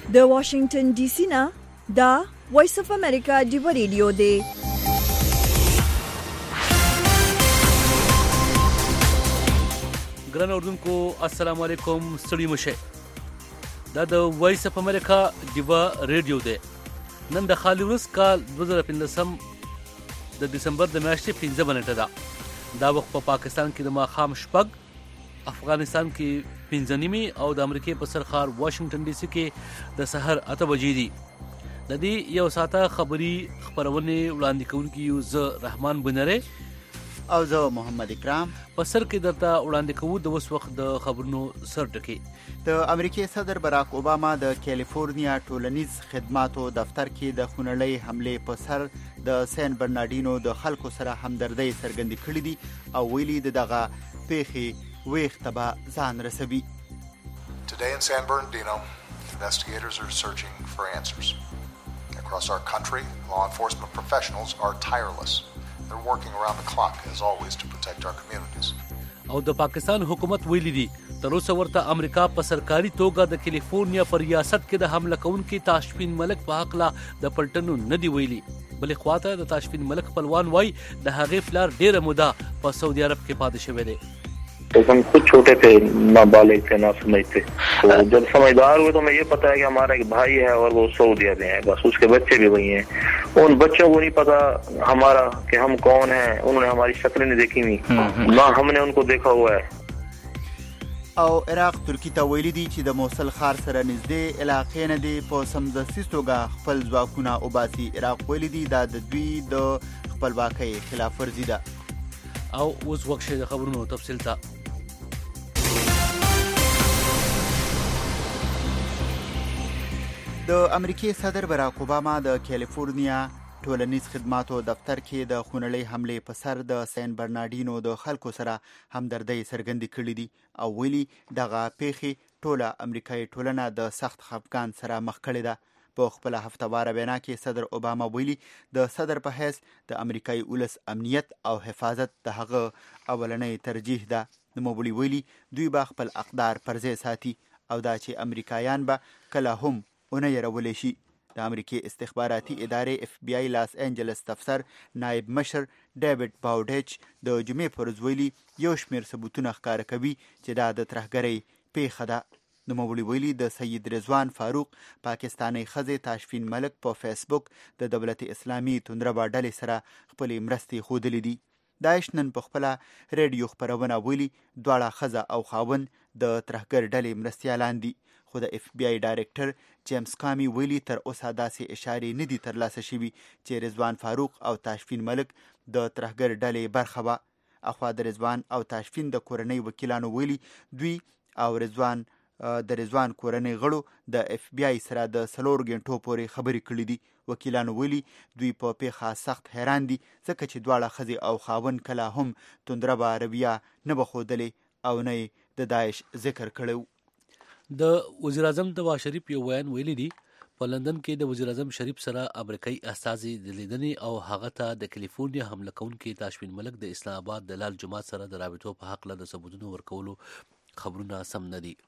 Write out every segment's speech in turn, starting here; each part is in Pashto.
د واشنگټن ډي سي نه دا وایس اف امریکا دی ریډیو دی. ګران اوردونکو السلام علیکم، ستړي مشه. دا د وایس اف امریکا دیوا ریډیو دی. نن د خالي ورځ کال 2015 د دسمبر د میاشتې 15 نیټه ده. دا وخت په پاکستان کې د ماښام شپږ، افغانستان کې 5 نیمې او د امریکای په سرخار واشنگټن ډي سي کې د سحر 8 بجې دي. د دې یو ساعته خبري خبرونه وړاندې کوونکی یو زه رحمان بنره او زه محمد اکرام. په سر کې درته وړاندې کوو د اوس وخت د خبرونو سر ټکي. د امریکای صدر براک اوباما د کیلیفورنیا ټولنیز خدماتو دفتر کې د خونړۍ حملې په سر د سین برناردینو د خلکو سره همدردۍ څرګندې کړې دي او ویلي دغه پیښې ویښته به ځان رسوي. Today in San Bernardino, investigators are searching for answers. Across our country, law enforcement professionals are tireless. They're working around the clock, as always, to protect our communities. او د پاکستان حکومت ویلي دي تر اوسه ورته امریکا په سرکاري توګه د کیلیفورنیا په ریاست کې د حمله کوونکي تاشفین ملک په حق لا د پلټنو نه دی ویلي. بلې خواته د تاشفین ملک خپلوان وای د هغې پلار ډیره موده په سعودي عرب کې پاتې شوی دی. तो हम खुद छोटे थे, नाबालिग थे, ना समझते. तो जब समझदार हुए तो हमें ये पता है कि हमारा एक भाई है और वो सऊदीया में है, बस उसके बच्चे भी वही हैं. उन बच्चों को नहीं पता हमारा कि हम कौन हैं. उन्होंने हमारी शक्लें नहीं देखी हुई, ना हमने उनको देखा हुआ है. او عراق ترکی ته ویلي دي چې د موصل ښار سره نږدې علاقې نه دي په سمدستي توګه خپل ځواکونه وباسي. عراق ویلي دي دا د دوی د خپلواکۍ خلاف ورزي ده. او اوس وخت د خبرونو تفصیل ته. د امریکای صدر براک اوباما د کیلیفورنیا ټولنیز خدماتو دفتر کې د خونړۍ حملې په سر د سین برناردینو د خلکو سره همدردۍ څرګندې کړې دي او ویلي دغه پیښې ټوله امریکایي ټولنه د سخت خفګان سره مخ کړې ده. په خپل هفتهواره وینا کې صدر اوباما ویلي د صدر په حیث د امریکایي ولس امنیت او حفاظت د هغه اولنۍ ترجیح ده. نوموړي ویلي دوی به خپل اقدار پر ځای ساتي او دا چې امریکایان به کله هم ونه یرولی شي. د امریکای استخباراتي ادارې اف بی آی لاس انجلس افسر نایب مشر ډیوډ باوډیچ د جمعې پر ورځ ویلي یو شمېر ثبوتونه ښکاره کوي چې دا د ترهګرۍ پیښه ده. نوموړي ویلي د سید رضوان فاروق پاکستانی ښځې تاشفین ملک په فیسبوک د دولت اسلامي توندربا ډلې سره خپلې مرستې ښودلې دي. داعش نن په خپله ریډیو خپرونه ویلي دواړه ښځه او خاوند د ترهګر ډلې مرستیالان دي. خو د اف بی آی ډایرکټر جیمز کامی ویلي تر اوسه داسې اشارې نه دي ترلاسه شوي چې رضوان فاروق او تاشفین ملک د ترهګر ډلې برخه وه. اخوا د رضوان او تاشفین د کورنۍ وکیلانو ویلي دوی او د رضوان کورنۍ غړو د اف بی آی سره د 4 غنټو پورې خبرې کړې دي. وکیلانو ویلي دوی په پیښه سخت حیران دي ځکه چې دواړه ښځې او خاوند کله هم توندربه رویه نه بښودلې او نه د داعش ذکر کړی. د وزیر اعظم نواز شریف یو بیان ویلی دی په لندن کې د وزیر اعظم شریف سره امریکایي استازي د لیدنې او هغه ته د کیلیفورنیا حمله کوونکي تاشفین ملک د اسلام آباد د لال جماعت سره د رابطو په حق له د ثبوتونو ورکولو خبرونه سم نه دي.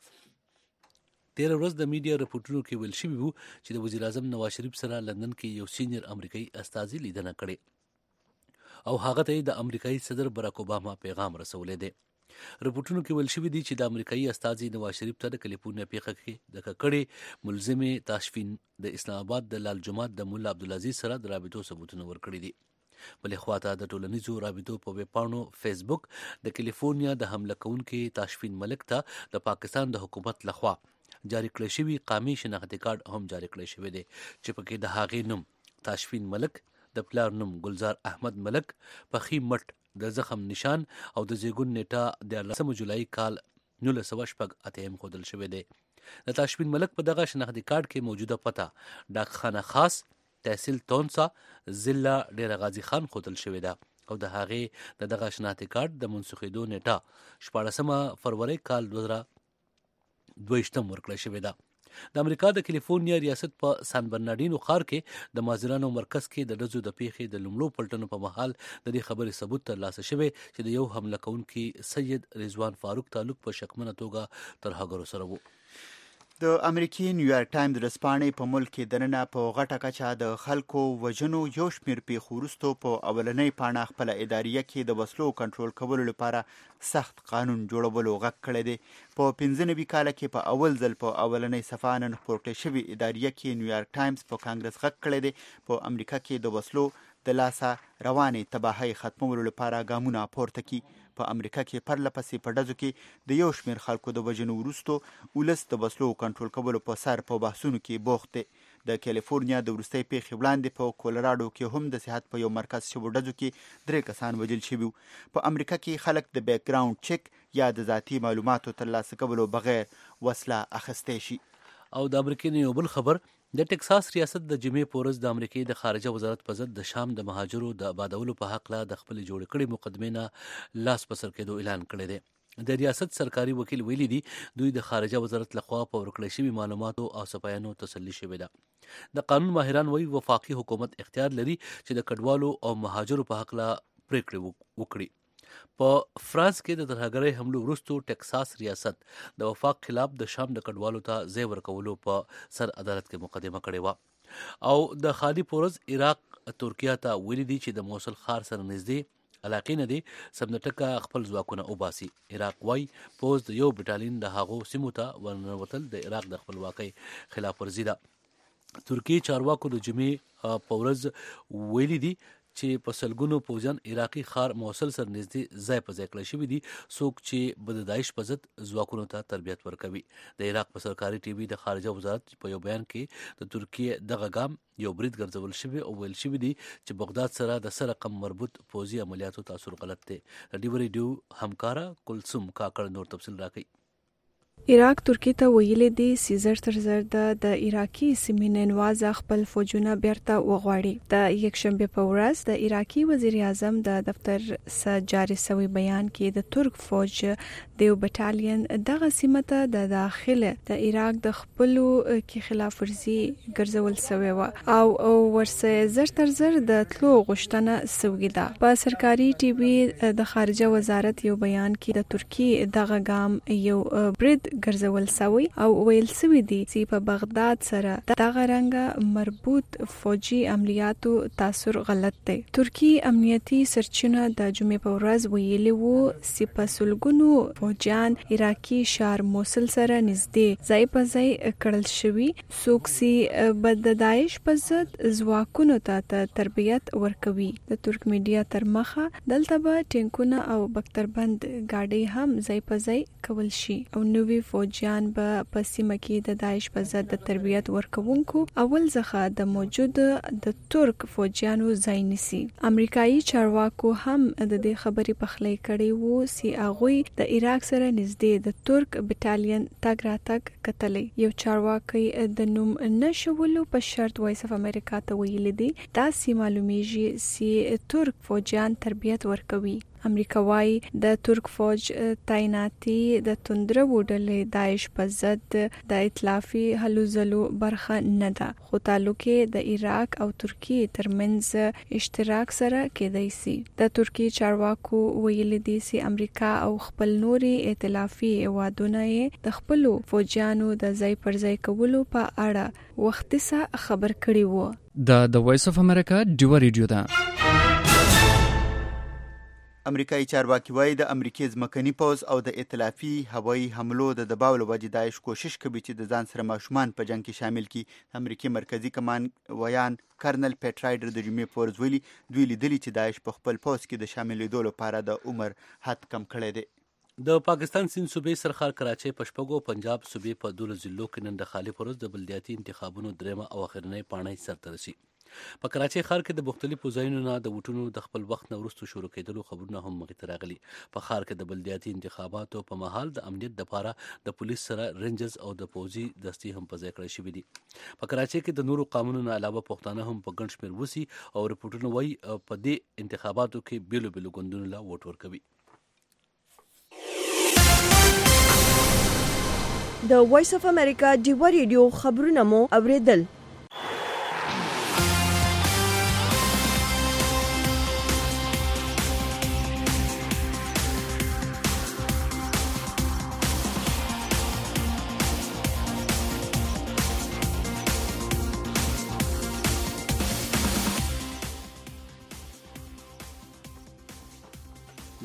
تیر ورځ د میډیا رپورټونو کې ویل شوي وو چې د وزیر اعظم نواز شریف سره لندن کې یو سینیر امریکایي استازي لیدنه کړې او هغه ته د امریکایي صدر براک اوباما پیغام رسولی دی. رپورټونو کې ویل شوي دي چې د امریکایي استازي نواز شریف ته د کیلیفورنیا پیښه کې د ککړې ملزمې تاشفین د اسلام آباد د لال جماعت د مولا عبدالعزیز سره د رابطو ثبوتونه ورکړي دي. بلې خواته د ټولنیزو رابطو په ویبپاڼو فیسبوک د کیلیفورنیا د حمله کوونکي تاشفین ملک ته د پاکستان د حکومت لخوا جاری کړی شوی قامي شناختی کارت هم جاری کړی شوی دی چې پکې د هغې نوم تاشفین ملک، د پلار نوم گلزار احمد ملک، پخی مټ، د زخم نشان او د زیږون نیټه د 18 جولای کال 1908 ښودل شوی دی. د تاشفین ملک په دغه شناختی کارت کې موجوده پته ډاکخانه خاص تحصیل تونسا ضلع ډیر غازی خان ښودل شوی ده او د هغې د دغه شناختی کارت د منسوخېدو نیټه 14 فروری کال 2022 ورکړی شوې ده. د امریکا د کیلیفورنیا ریاست په سان برناردینو ښار کې د مازیرانو مرکز کې د ډزو د پیښې د لومړو پلټنو په مهال د دې خبرې ثبوت ترلاسه شوی چې د یو حمله کوونکي سید رضوان فاروق تعلق په شکمنه توګه ترهګرو سره و. د امریکای نیویارک ټایمز رسپانې په ملک کې دننه په غټه کچه د خلکو وژنو یو شمېر پیښو وروسته په اولنۍ پاڼه خپله اداریه کې د وسلو کنټرول کولو لپاره سخت قانون جوړولو غږ کړی دی. په 95 کاله کې په اول ځل په اولنۍ صفحه نن خپور کړی شوې اداریه کې نیویارک ټایمز په کانګرس غږ کړی دی په امریکا کې د وسلو د لاسه روانې تباهۍ ختمولو لپاره ګامونه پورته کړي. په امریکا کې پرله پسې په ډزو کې د یو شمېر خلکو د وژنو وروسته ولس د وسلو کنټرول کولو په سر په بحثونو کې بوخت دی. د کالیفورنیا د وروستۍ پیښې وړاندې په کولراډو کې هم د صحت په یو مرکز شوو ډزو کې 3 کسان وژل شوي وو. په امریکا کې خلک د بیک ګراوند چیک یا د ذاتي معلوماتو ترلاسه کولو بغیر وسله اخیستی شي. او د امریکای یو بل خبر، د ټکساس ریاست د جمعې په ورځ د امریکای د خارجه وزارت په ضد د شام د مهاجرو د آبادولو په حق له د خپل جوړ کړي مقدمې نه لاس په سر کېدو اعلان کړی دی. د ریاست سرکاري وکیل ویلي دی دوی د خارجه وزارت لخوا په ورکړی شوي معلوماتو او صفایانو تسلي شوې ده. د قانون ماهران وایي وفاقي حکومت اختیار لري چې د کډوالو او مهاجرو په حق له پریکړې وکړي. په فرانس کې د ترهګرۍ حملو وروسته ټکساس ریاست د وفاق خلاف د شام د کډوالو ته ځای ورکولو په سر عدالت کې مقدمه کړې وه. او د خالي پورز عراق ترکیه ته ویلي دي چې د موصل ښار سره نږدې علاقې نه دي سمنټکه خپل ځواکونه وباسي. عراق وایي پوز د یو بټالین د هغو سیمو ته ورننوتل د عراق د خپلواکۍ خلاف ورزي ده. ترکیې چارواکو د جمعې په ورځ ویلي دي چې په سلګونو پوځیان عراقي ښار موصل سره نږدې ځای په ځای کړی شوي دي څوک چې د داعش په ضد ځواکونو ته تربیت ورکوي. د عراق په سرکاري ټي وي د خارجه وزارت په یو بیان کې د ترکیې دغه ګام یو برید ګرځول شوی او ویل شوی دی چې بغداد سره د سر رقم مربوط پوځي عملیاتو تاثیر غلط دی. د ډیو ریډیو همکارا کلثوم کاکړ نور تفصیل راکړي. عراق ترکیه ته ویلي دی چې زر تر زر د عراقي سیمې ننواز خپل فوجونه بیرته وغواړي. د یکشنبه په ورځ د عراقي وزیر اعظم د دفتر څخه جاری شوی بیان کې د ترک فوج د یو بټالین دغه سیمه ته د داخله د عراق د خپلو کې خلاف ورزي ګرځول شوی و او ورسره زر تر زر د تلو غوښتنه شوې ده. په سرکاري ټي وي د خارجه وزارت یو بیان کې د ترکیې دغه ګام یو برید ګرځول شوی او ویل شوی دی چې په بغداد سره دغه رنګه مربوط فوجي عملیاتو تاثیر غلط دی. ترکی امنیتي سرچینه د جمعې په ورځ ویلي وو چې په سلګونو فوجیان عراقي ښار موصل سره نږدې ځای په ځای کړل شوي څوک چې د داعش په ضد ځواکونو ته تربیت ورکوي. د ترک میډیا تر مخه دلته به ټینکونه او بکتربند گاډي هم ځای په ځای کول شي او نوې فوجیان به په سیمه کې د داعش په ضد د تربیت ورکوونکو اول څخه د موجود د ترک فوجیانو ځای نیسي. امریکایي چارواکو هم د دې خبرې پخلی کړې وو چې هغوی د عراق سره نږدې د ترک بټالین تګ راتګ کتلی. یو چارواکي د نوم نشولو په شرط وایس اف امریکا ته ویلي دي داسې معلومیږي چې ترک فوجیان تربیت ورکوي. امریکا وايي د ترک فوج تعیناتي د توندره وډلې داعش په ضد د ائتلافي هلو ځلو برخه نه ده خو تعلق د عراق او ترکیې ترمنځ اشتراک سره کېدای شي. د ترکیې چارواکو ویلي دي چې امریکا او خپل نوري ائتلافي هیوادونه د خپل فوجیانو د ځای پر ځای کولو په اړه وختي خبر کړي وو. د وایس اف امریکا ډیو ریډیو ده. امریکایي چارواکي وایي د امریکې ځمکني پوځ او د ائتلافي هوایي حملو د دباو له وجې داعش کوشش کوي چې د ځان سره ماشومان په جنګ کې شامل کړي. امریکې مرکزي کمان ویان کرنل پیټ رایډر د جمعې په ورځ ویلي دوی لیدلي چې داعش په خپل پوځ کې د شاملېدو لپاره د عمر حد کم کړی دی. د پاکستان سیند صوبې سرخار کراچۍ په شپږو پنجاب صوبې په 12 ضلعو کې نن د خالي پورز د بلدیاتي انتخابونو درېمه او اخرنۍ پاڼۍ سرته رسي. په کراچۍ ښار کې د مختلفو ځایونو نه د ووټونو د خپل وخت نه وروسته شروع کېدلو خبرونه هم مخې ته راغلي. په ښار کې د بلدیاتي انتخاباتو په مهال د امنیت دپاره د پولیس سره رینجرز او د پوځي دستې هم په ځای کړی شوي دي. په کراچۍ کې د نورو قومونو نه علاوه پښتانه هم په ګڼ شمېر وسي او رپورټونه وایي په دې انتخاباتو کې بیلو بیلو ګوندونو له ووټ ورکوي. د وایس اف امریکا ډیو ریډیو خبرونه مو اوریدل.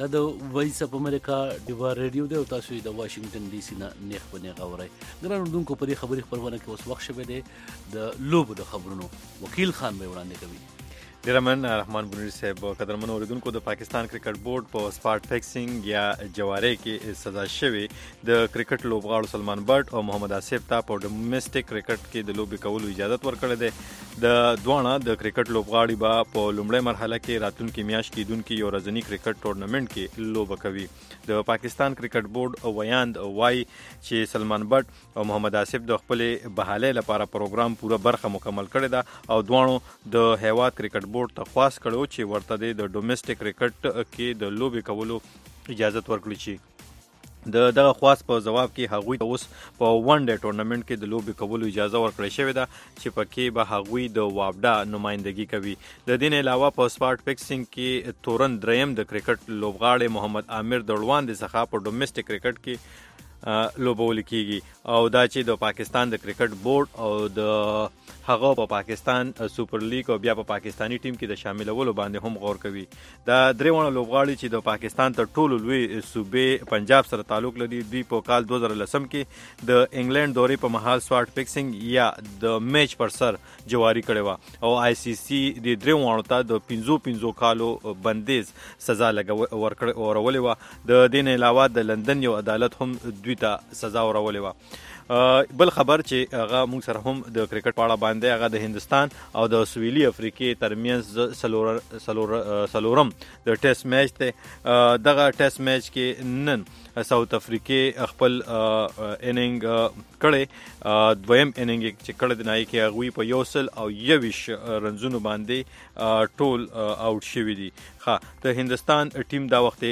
دا د وایس اف امریکا ډیوا ریډیو دی او تاسو د واشنگټن ډي سي نه نیخ په نیغه اورئ. ګران اردوونکو په دې خبري خپرونه کې اوس وخت شوی دی د لوبو د خبرونو. وکیل خان به وړاندې کوي. ډیر مننه رحمان بنوري صاحب. قدرمن اوریدونکو د پاکستان کرکټ بورډ په سپاټ فکسینګ یا جواري کې سزا شوی د کرکټ لوبغاړو سلمان بټ او محمد آصف ته په ډومېسټک کرکټ کې د لوبې کولو اجازه ورکړه ده. د دوانه د کرکټ لوبغاړي به په لومړۍ مرحله کې راتلونکي میاشت کې دونکو یو ورځنی کرکټ ټورنمنت کې لوبه کوي. د پاکستان کرکټ بورډ ویاند وای چې سلمان بټ او محمد آصف د خپل بحالې لپاره پروګرام پوره برخه مکمل کړې ده او دوانو د هیواد کرکټ بورډ ته خواست کړو چې ورته د ډومېسټک کرکټ کې د لوبې کولو اجازه ورکړي شي. دغه خواست په جواب کې هغوی ته اوس په ون ډے ټورنمنت کې د لوبې کولو اجازه ورکړې شوې ده چې پکې به هغوی د وابډا نمائندګي کوي. د دې نه علاوه په سپاټ فکسینګ کې تورن دریم د کرکټ لوبغاړي محمد عامر دړوان د څخه په ډومېسټک کرکټ کې لوبول کیږي او دا چې د پاکستان د کرکټ بورډ او د هغه په پاکستان سپر لیګ او بیا په پاکستانی ټیم کې د شاملولو باندې هم غور کوي. دا درېونه لوبغاړي چې د پاکستان تر ټولو لوی صوبې پنجاب سره تعلق لري دوی په کال 2010 کې د انګلند دورې په محل سپاټ فکسینګ یا د میچ پر سر جواری کړي و او آی سی سی د درېونه ته د 15 کالو بندیز سزا ورولې و. د دې نه علاوه د لندن یو عدالت هم دوی ته سزا ورولې و. بل خبر چې هغه موږ سره هم د کرکټ په اړه باندې هغه د هندستان او د سویلي افریقې ترمنځ سلورم د ټیسټ میچ ته دغه ټیسټ میچ کې نن ساوث افریقې خپل اننګ کړي دویم اننګ چې کړه د نای کې هغه په 121 رنزونو باندې ټول آوټ شوی دي. د هندستان ټیم دا وخت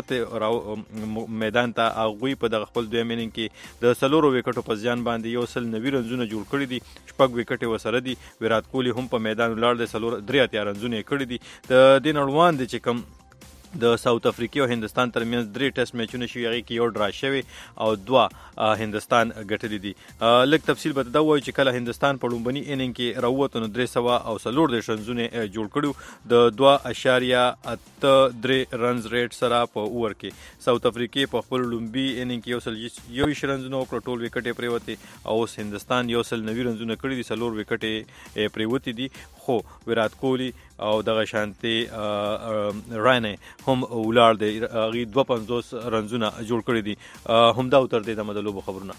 راوته میدان ته هغه په دغه خپل دویم اننګ کې د سلورو وکټو په ځان باندې 190 رنزونه جوړ کړي دي. شپږ وکټې وسره دي. ویرات کوهلی هم په میدان ولاړ دی. سلور 83 رنزونه کړي دي. د دین اړوند چې کوم د ساوث افریقې او هندستان ترمنځ 3 ټیسټ میچونه شوي هغه کې یو ډرا شوی او 2 هندستان ګټلي دي. لږ تفصیل به دا وایي چې کله هندستان په لومبني اننګ کې راووت نو 300 او سلور د رنزونه جوړ کړو د 2.83 رنز ریټ سره په اوور کې. ساوث افریقې په خپل لومبي اننګ کې یو رنزونه او ټول وکټې پریوته او هندستان 190 رنزونه کړي دي. سلور وکټې پریوته دي خو ویرات کوهلی او دغه شانتي رانه هم ولار دی غي 250 رنزونه جوړ کړی دي. هم دا تر دې د مدلوب خبرونه.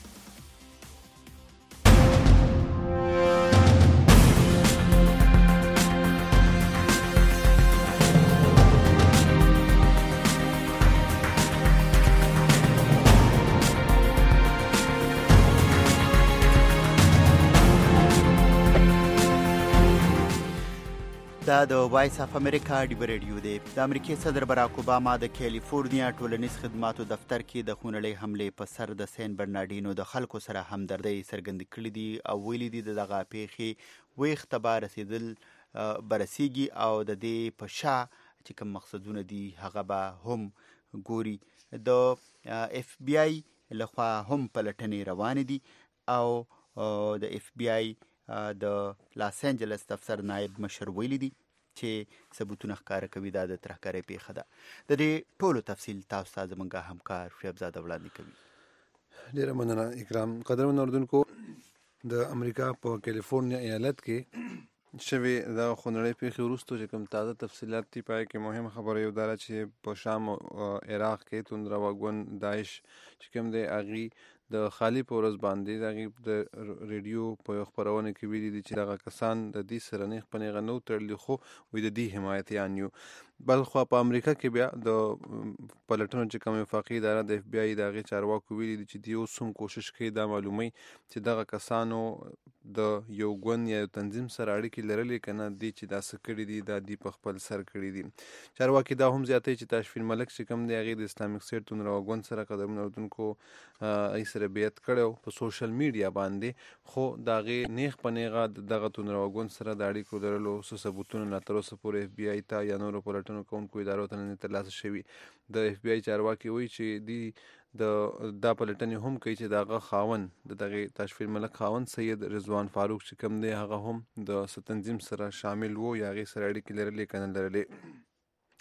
دا د وایس اف امریکا ډیو ریډیو دی. د امریکای صدر براک اوباما د کیلیفورنیا ټولنیز خدماتو دفتر کې د خونړۍ حملې په سر د سین برنارډینو د خلکو سره همدردۍ څرګندې کړې دي او ویلي دي دغه پیښې ویښته به رسیږي او د دې په شا چې کوم مقصدونه دي هغه به هم ګوري. د اف بی آی لخوا هم پلټنې روانې دي او د اف بی آی د لاس انجلس دفتر نائب مشر ویلي دي چې ثبوتونه ښکاره کوي دا د ترهګرۍ پیښه ده. د دې ټولو تفصیل تاسو ته زموږ همکار شیبزاده وړاندې کوي. ډیره مننه اکرام. قدرمن اوریدونکو د امریکا په کیلیفورنیا ایالت کې شوی دا خونړۍ پیښې وروسته چې کوم تازه تفصیلات دي پای کې مهم خبره یو دا چې په شام او عراق کې توندره واګون داعش چې کوم دی اغي د خالی په ورځ باندې د ریډیو په خبرونه کې ویلي دي چې دغه کسان د دې سره نه خپل غنو تړلي خو وې د دې حمایتيان یو. بل خو په امریکا کې بیا د پلټنو چې کوم وفاقي اداره د اف بی آی دغه چارواکو ویلي دي چې دیو سم کوشش کوي دا معلومي چې دغه کسانو د یو ګوند یا تنظیم سره اړیکې لرلې کنه دي چې دا سکړي دي دا دی په خپل سر کړی دي. چارواکي دا هم زیاتې چې تشفین ملک چې کوم دی هغه د اسلامک سټ تون راغون سره قدمونه ورتونکو ای سره بیعت کړو په سوشل میډیا باندې خو داغه نیغ پنیغه دغه تون راغون سره د اړیکو درلو ثبوتونه لا تر اوسه پورې اف بی آی ته یا نور پلټنو کوونکو ادارو ته نه ترلاسه شوي. د اف بی آی چارواکي وایي چې دی دا پلټنې هم کوي چې دغه خاون دغه تشفین ملک خاون سید رضوان فاروق چې کوم دی هغه هم د تنظیم سره شامل وو یا غي سره اړیکې لرلې کنه لرلې.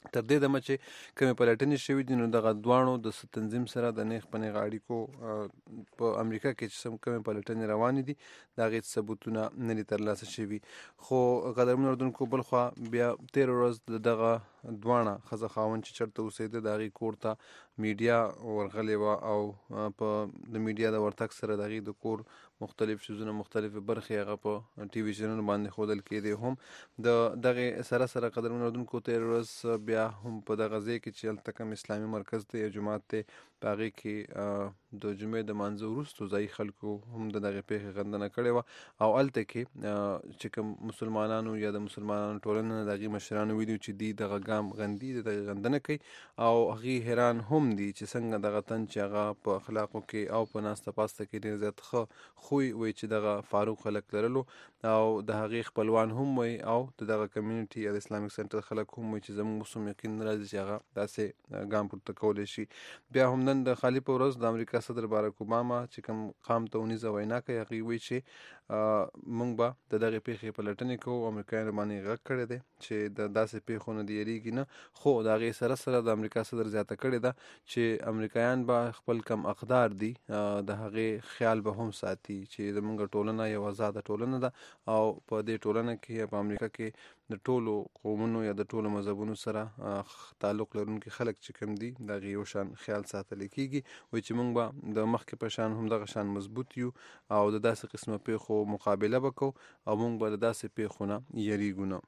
تر دې دمه چې کومې پلټنې شوي دي نو دغه دواړو د تنظیم سره د نیغ په نیغ اړیکو په امریکا کې چې کومې پلټنې روانې دي د هغې ثبوتونه نه دي ترلاسه شوي. خو قدرمنو اردوونکو بلخوا بیا تېره ورځ دغه دواړه ښځه خاوند چې چېرته اوسېده د هغې کور ته میډیا ورغلې وه او په د میډیا د ورتګ سره د هغې د کور مختلف چیزونه مختلفې برخې هغه په ټي وي چینلونو باندې ښودل کېدې. هم د دغې سره سره قدرمنو اردوونکو تېره ورځ بیا هم په دغه ځای کې چې هلته کوم اسلامي مرکز دی یا جومات دی په هغې کې د جمعې د مانځه وروستو ځایي خلکو هم د دغې پیښې غندنه کړې وه او هلته کې چې کوم مسلمانانو یا د مسلمانانو ټولنه د هغې مشرانو ویلي چې دوی دغه ګام غندي د دغې غندنه کوي او هغې حیران هم دي چې څنګه دغه تن چې هغه په اخلاقو کې او په ناسته پاسته کې ډېر زیات ښه خوی وایي چې دغه فاروق خلک لرلو او د هغې خپلوان هم وایي او د دغه کمیونټي یا د اسلامک سنټر خلک هم وایي چې زموږ اوس هم یقین نه راځي چې هغه داسې ګام پورته کولی شي. بیا هم نن د خالي په ورځ د امریکا صدر بارک اوباما چې کوم قام ته اونیزه وینا کوي هغې وایي چې موږ به د دغې پیښې پلټنې کوو. امریکایانو باندې غږ کړی دی چې د داسې پیښو نه دې یېرېږي نه، خو د هغې سره سره د امریکا صدر زیاته کړې ده چې امریکایان به خپل کم اقدار دي د هغې خیال به هم ساتي چې زموږ ټولنه یو آزاده ټولنه ده او په دې ټولنه کې یا په امریکا کې د ټولو قومونو یا د ټولو مذهبونو سره تعلق لرونکي خلک چې کوم دي د هغې یو شان خیال ساتلی کېږي. وایي چې موږ به د مخکې په شان هم دغه شان مضبوط یو او د داسې قسمه پیښو مقابله به کوو او موږ به د داسې پیښو نه یېرېږو نه.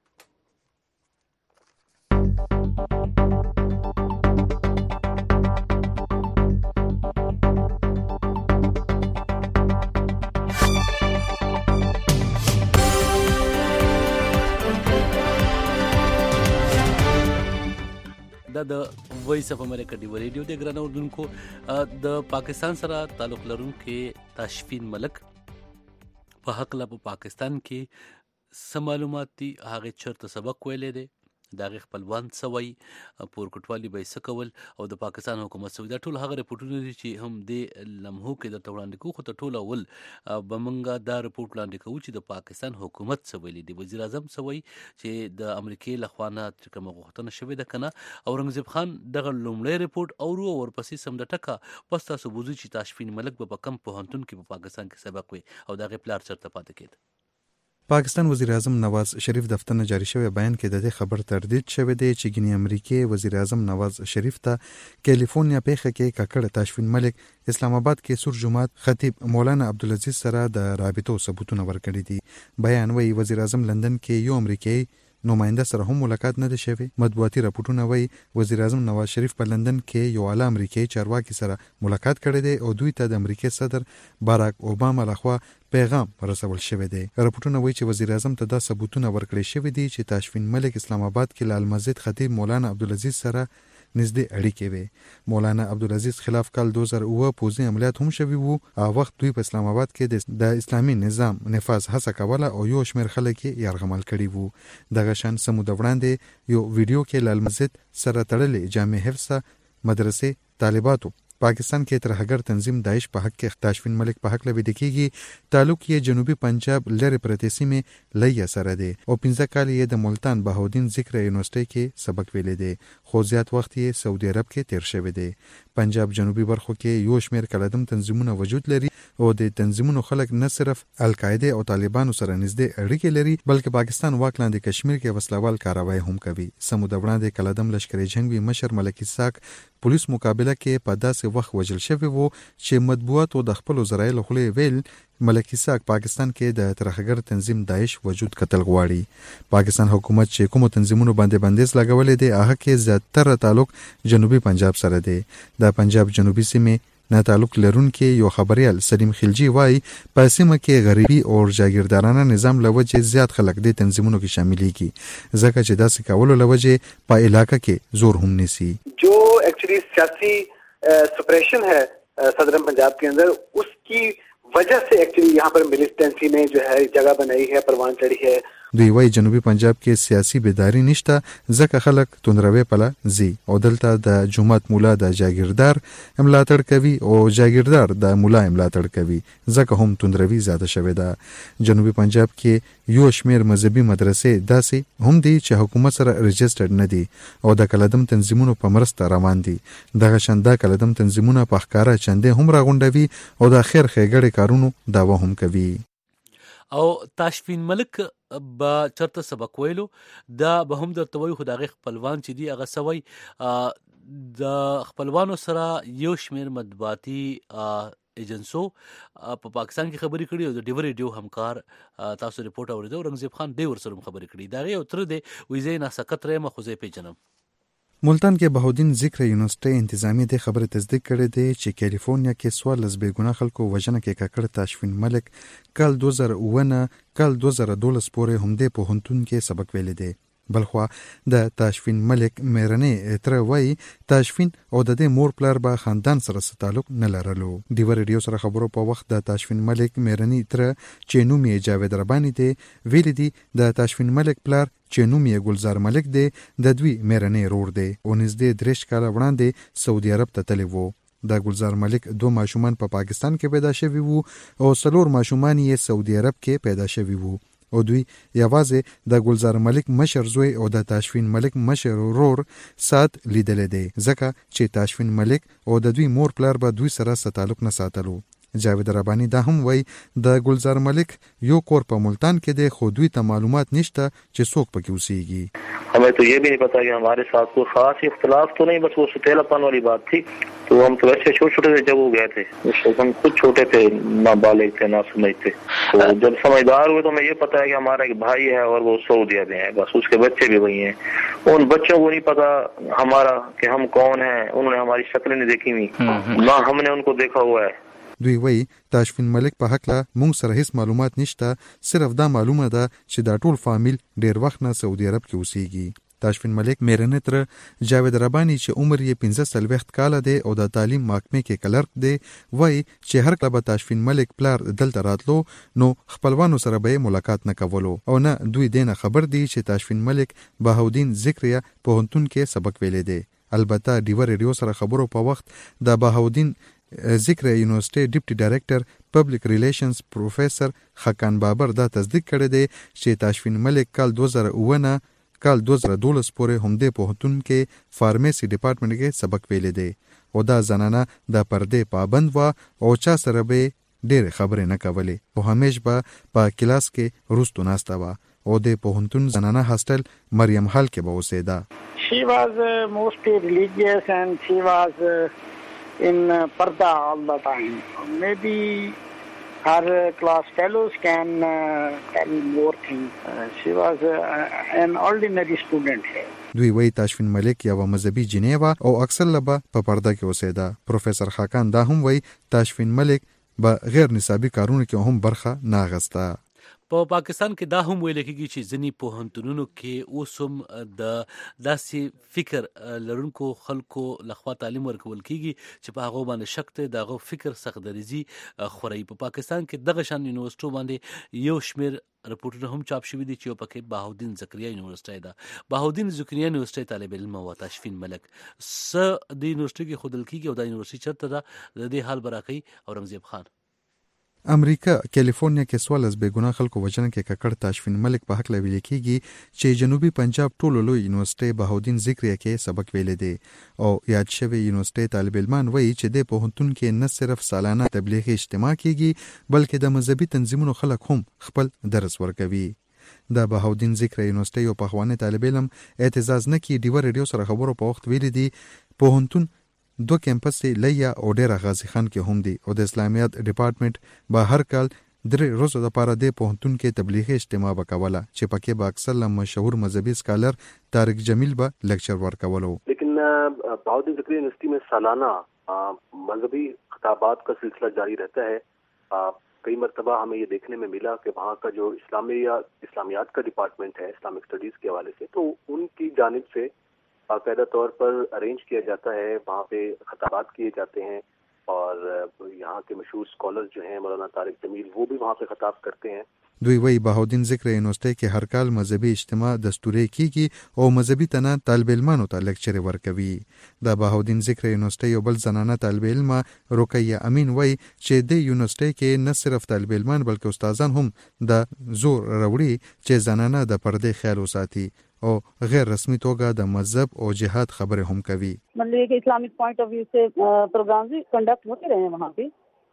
دا د وایس اف امریکا ډیو ریډیو د ګرانو اردوونکو د پاکستان سره تعلق لرونکي تاشفین ملک په حق لا په پاکستان کې څه معلومات دي هغه چرته سبق ویلې دي د هغې خپلوان څه وایي پورکټوالي به یې څه کول او د پاکستان حکومت څه وایي. دا ټول هغه رپورټونه دي چې هم دې لمحو کې درته وړاندې کوو، خو تر ټولو اول به موږ دا رپورټ وړاندې کوو چې د پاکستان حکومت څه ویلي دي. وزیر اعظم څه وایي چې د امریکې له خوا نه چې کومه غوښتنه شوې ده که نه. اورنګزیب خان دغه لومړی رپورټ اورو او ورپسې سمدټکه پس تاسو بوزو چې تاشفین ملک به په کم پوهنتون کې په پاکستان کې سبق وي او د هغې پلار چېرته پاتې کېده. پاکستان وزیر اعظم نواز شریف دفتر نه جاری شوی بیان کې د دې خبر تردید شوی دی چې ګینې امریکای وزیر اعظم نواز شریف ته کیلیفورنیا پیښه کې ککړ تاشفین ملک اسلام آباد کې سور جماعت خطیب مولانا عبدالعزیز سره د رابطو ثبوتونه ورکړي دي. بیان وایي وزیر اعظم لندن کې یو امریکایي نماینده سره هم ملاقات نه دی شوی. مطبوعاتي راپورټونه وایي وزیر اعظم نواز شریف په لندن کې یو اعلی امریکایي چارواکي سره ملاقات کړی دی او دوی ته د امریکای صدر باراک اوباما لخوا پیغام رسول شوی دی. راپورټونه وایي چې وزیر اعظم ته دا ثبوتونه ورکړي شوی دي چې تاشفین ملک اسلام آباد کې لال مسجد خطیب مولانا عبدالعزیز سره نږدې اړیکې وي. مولانا عبدالعزیز خلاف کال 2007 پوځي عملیات هم شوي وو. هغه وخت دوی په اسلام آباد کې د اسلامي نظام نفاذ هڅه کوله او یو شمېر خلک یې یرغمل کړي وو. دغه شان سموده وړاندې یو ویډیو کې لال مسجد سره تړلې جامع حفظه مدرسې طالباتو پاکستان کې ترهګر تنظیم داعش په حق کې تاشفین ملک په حق لوي دکېږي. تعلق یې جنوبي پنجاب لری پرتې سیمې لیا سره دی او 15 کال یې د ملتان بهاودین ذکر یونیورسيټي کې سبق ویلې دی خو زیات وخت یې سعودي عرب کې تیر شوی دی. پنجاب جنوبي برخو کې یو شمېر کلدم تنظیمونه وجود لري او د تنظیمونو خلک نه صرف القاعده او طالبانو سره نږدې اړیکې لري بلکې پاکستان واک لاندې کشمیر کې وسلوال کاروای هم کوي. سموده وړاندې کلدم لشکري جنگي مشر ملک اسحاق پولیس مقابله کې په داسې وخت وجل شوی وو چې مطبوعاتو د خپل ذرایع خلې ویل ملک اسحاق پاکستان کې د ترهګر تنظیم داعش وجود قتل غواړي. پاکستان حکومت چې کوم تنظیمونو باندې بندیز لګولې دي هغه کې زیاتره تعلق جنوبي پنجاب سره دی. د پنجاب جنوبي سیمې نه تعلق لرونکي یو خبريال سلیم خلجی وای په سیمه کې غریبي او جاگیردارانه نظام لوجه زیات خلک دي تنظیمونو کې شاملېږي ځکه چې داسې کولو لوجه په علاقه کې زور هم نسی. जो एक्चुअली सियासी सप्रेशन है सदरन पंजाब के अंदर उसकी वजह से एक्चुअली यहाँ पर मिलिटेंसी ने जो है जगह बनाई है परवान चढ़ी है دوی وایي جنوبي پنجاب کې سیاسي بیداری نشته ځکه خلک توندروي پله زی او دلته د جماعت مولا د جاگیردار ملاتړ کوي او جاگیردار د مولا ملاتړ کوي ځکه هم توندروي زیاته شوې ده. جنوبي پنجاب کې یو شمیر مذهبي مدرسې داسې هم دي چې حکومت سره رجسټرډ نه دي او د کلدم تنظیمونو په مرسته روان دي. دغه شاندا کلدم تنظیمونه په ښکارا چندې هم راغونډوي او د خیر ښېګړې کارونو دعوا هم کوي. او تاشفین ملک با چرته سبق ویلو دا به هم درته وایو خو دغه خپلوان چې دی هغه سوی د خپلوانو سره یو شمیر مطبوعاتي ایجنسو په پاکستان کې خبرې کړي او د ډیور ریډیو همکار تاسو ریپورت اوریدو رنگزیب خان دی ورسره خبرې کړي دا یو تر دی ویزه نه سکت رې مخوزه پیجنم. ملتان کې بهودین ذکر یونیورسيټي انتظامی د خبره تصدیق کړې ده چې کالیفورنیا کې 14 بې ګناه خلکو وژنه کې ککړ تاشفین ملک کال 2012 پورې هم د پوهنتون کې سبق ویل دي. بلخوا د تاشفین ملک میرنې تر وای تاشفین او د دې مور پلار به خاندان سره تعلق نه لرلو. ډیور ریډیو سره خبرو په وخت د تاشفین ملک میرنې تر چې نوم یې جاوید ربانی دی ویل دي د تاشفین ملک پلار چې نوم یې ګلزار ملک دی د دوی میرنې رور دی او نږدې 3 کاله وړاندې سعودي عرب ته تللی وو. د ګلزار ملک 2 ماشومان په پاکستان کې پیدا شوي وو او 4 ماشومان یې سعودي عرب کې پیدا شوي وو او دوی یوازې د ګلزار ملک مشر زوی او د تاشفین ملک مشر ورور سات لیدل دي ځکه چې تاشفین ملک او د دوی مور پلار به دوی سره تعلق نه ساتلو. جاوید ربانی دا هم وای د ګلزار ملک یو کور په ملتان کې دی خو دوی ته معلومات نشته چې څوک پکې اوسېږي. हमें तो ये भी नहीं पता कि हमारे साथ कोई खास इख्तलाफ तो नहीं, बस वो सतेलापन वाली बात थी. तो हम तो वैसे छोटे छोटे थे जब वो गए थे, उस वक्त हम खुद छोटे थे, नाबालिग थे, ना समझ थे. तो जब समझदार हुए तो हमें ये पता है कि हमारा एक भाई है और वो सऊदीया में है, बस उसके बच्चे भी वही हैं. उन बच्चों को नहीं पता हमारा कि हम कौन हैं, उन्होंने हमारी शक्लें नहीं देखी हुई, ना हमने उनको देखा हुआ है. دوی وای تاشفین ملک په حق لا مونږ سره هیڅ معلومات نشته، صرف دا معلومه ده چې دا ټول فامیل ډیر وخت نه سعودي عرب کې اوسېږي. تاشفین ملک میرنه تر جاوید ربانی چې عمر یې 15 کاله دی او د تعلیم محکمې کې کلرک دی وای چې هر کله به تاشفین ملک پلار دلته راتلو نو خپلوانو سره به ملاقات نه کولو او نه دوی دینه خبر دی چې تاشفین ملک بهودین ذکریا په هنتون کې سبق ویلې دی. البته ډیور ریډیو سره خبرو په وخت د بهودین ذکر یونیورسيټي ډیپټي ډایریکټر پبلک ریلیشنز پروفیسور خاکان بابر دا تصدیق کړی دی چې تاشفین ملک کال 2012 پورې هم د پوهنتون کې فارمیسي ډپارټمنټ کې سبق ویلې دی او دا زنانه د پردې پابند و او چا سره به ډېر خبرې نه کولې او همیش به په کلاس کې روستو ناسته و او د پوهنتون زنانه هاستل مریم حال کې به اوسېده. She was mostly religious and she was in Parda all the time. Maybe her class fellows can tell more things. She was an ordinary student. دوی وای تاشفین ملک یو مذهبي جنیوا او اکثر لبا په پرده کې اوسېده. پروفیسور خاکان دا هم وای تاشفین ملک به غیر نصابي کارونو کې هم برخه نه اخیسته. په پاکستان کې دا هم ویل کېږي چې ځینی پوهنتونونو کې اوسم د داسې فکر لرونکو خلکو لخوا تعلیم ورکول کېږي چې په هغه باندې شک ته دغه فکر سخت دریزي خوري. په پاکستان کې دغه شان یونیورسيټو باندې یو شمیر رپورټونه هم چاپ شوي دي چې پکې بهودین ذکریا یونیورسيټي ده. بهودین ذکریا یونیورسيټي طالب علم او تاشفین ملک س د یونیورسيټي کې خودل کېږي او د یونیورسيټي چرته ده د دې حال براکي اورنګزیب خان. امریکا کالیفورنیا کې 14 بې ګناه خلکو وژنه کې ککړ تاشفین ملک په حق لویل کېږي چې جنوبي پنجاب ټولو لوی یونیورسيټي بهودین ذکریا کې سبق ویل دي او یاد شوی یونیورسيټي طالب علمان وایي چې د پوهنتون کې نه صرف سالانه تبلیغي اجتماع کېږي بلکې د مذهبي تنظیمونو خلک هم خپل درس ورکوي. د بهودین ذکر یونیورسيټي او پخوانی طالب علم اعتزاز نه کی ډیور ریډیو سره خبرو په وخت ویل دي پوهنتون 2 کیمپس لیا او ډیر غازی خان کې هم دي او د اسلامیات ډپارټمنټ به هر کال 3 ورځې لپاره د پوهنتون کې تبلیغي اجتماع وکوله چې پکې به اکثر مشهور مذهبي سکالر طارق جمیل به لیکچر ورکولو. لیکن بهودین ذکر یونیورسٹی میں سالانہ مذہبی خطابات کا سلسلہ جاری رہتا ہے. کئی مرتبہ ہمیں یہ دیکھنے میں ملا کہ وہاں کا جو اسلامیات کا ڈپارٹمنٹ ہے اسلامک اسٹڈیز کے حوالے سے تو ان کی جانب سے باقاعدہ طور پر ارینج کیا جاتا ہے, وہاں پہ خطابات کیے جاتے ہیں اور یہاں کے مشہور اسکالرز جو ہیں مولانا طارق جمیل وہ بھی وہاں پہ خطاب کرتے ہیں. دوی وایي بهاودین ذکر یونیورسيټي کې هر کال مذهبي اجتماع دستوري کیږي او مذهبي تنه طالب علمانو ته لیکچر ورکوي. د بهاودین ذکر یونیورسيټي یو بل زنانه طالب علم رقیه امین وایي چې د یونیورسيټي کې نه صرف طالب علمان بلکې استادان هم د زور راوړي چې زنانه د پردې خیال وساتي او غیر رسمی توګه د مذهب او جهاد خبره هم کوي. मतलब ये कि इस्लामिक पॉइंट ऑफ व्यू से प्रोग्राम भी कंडक्ट होते रहे हैं वहाँ पे,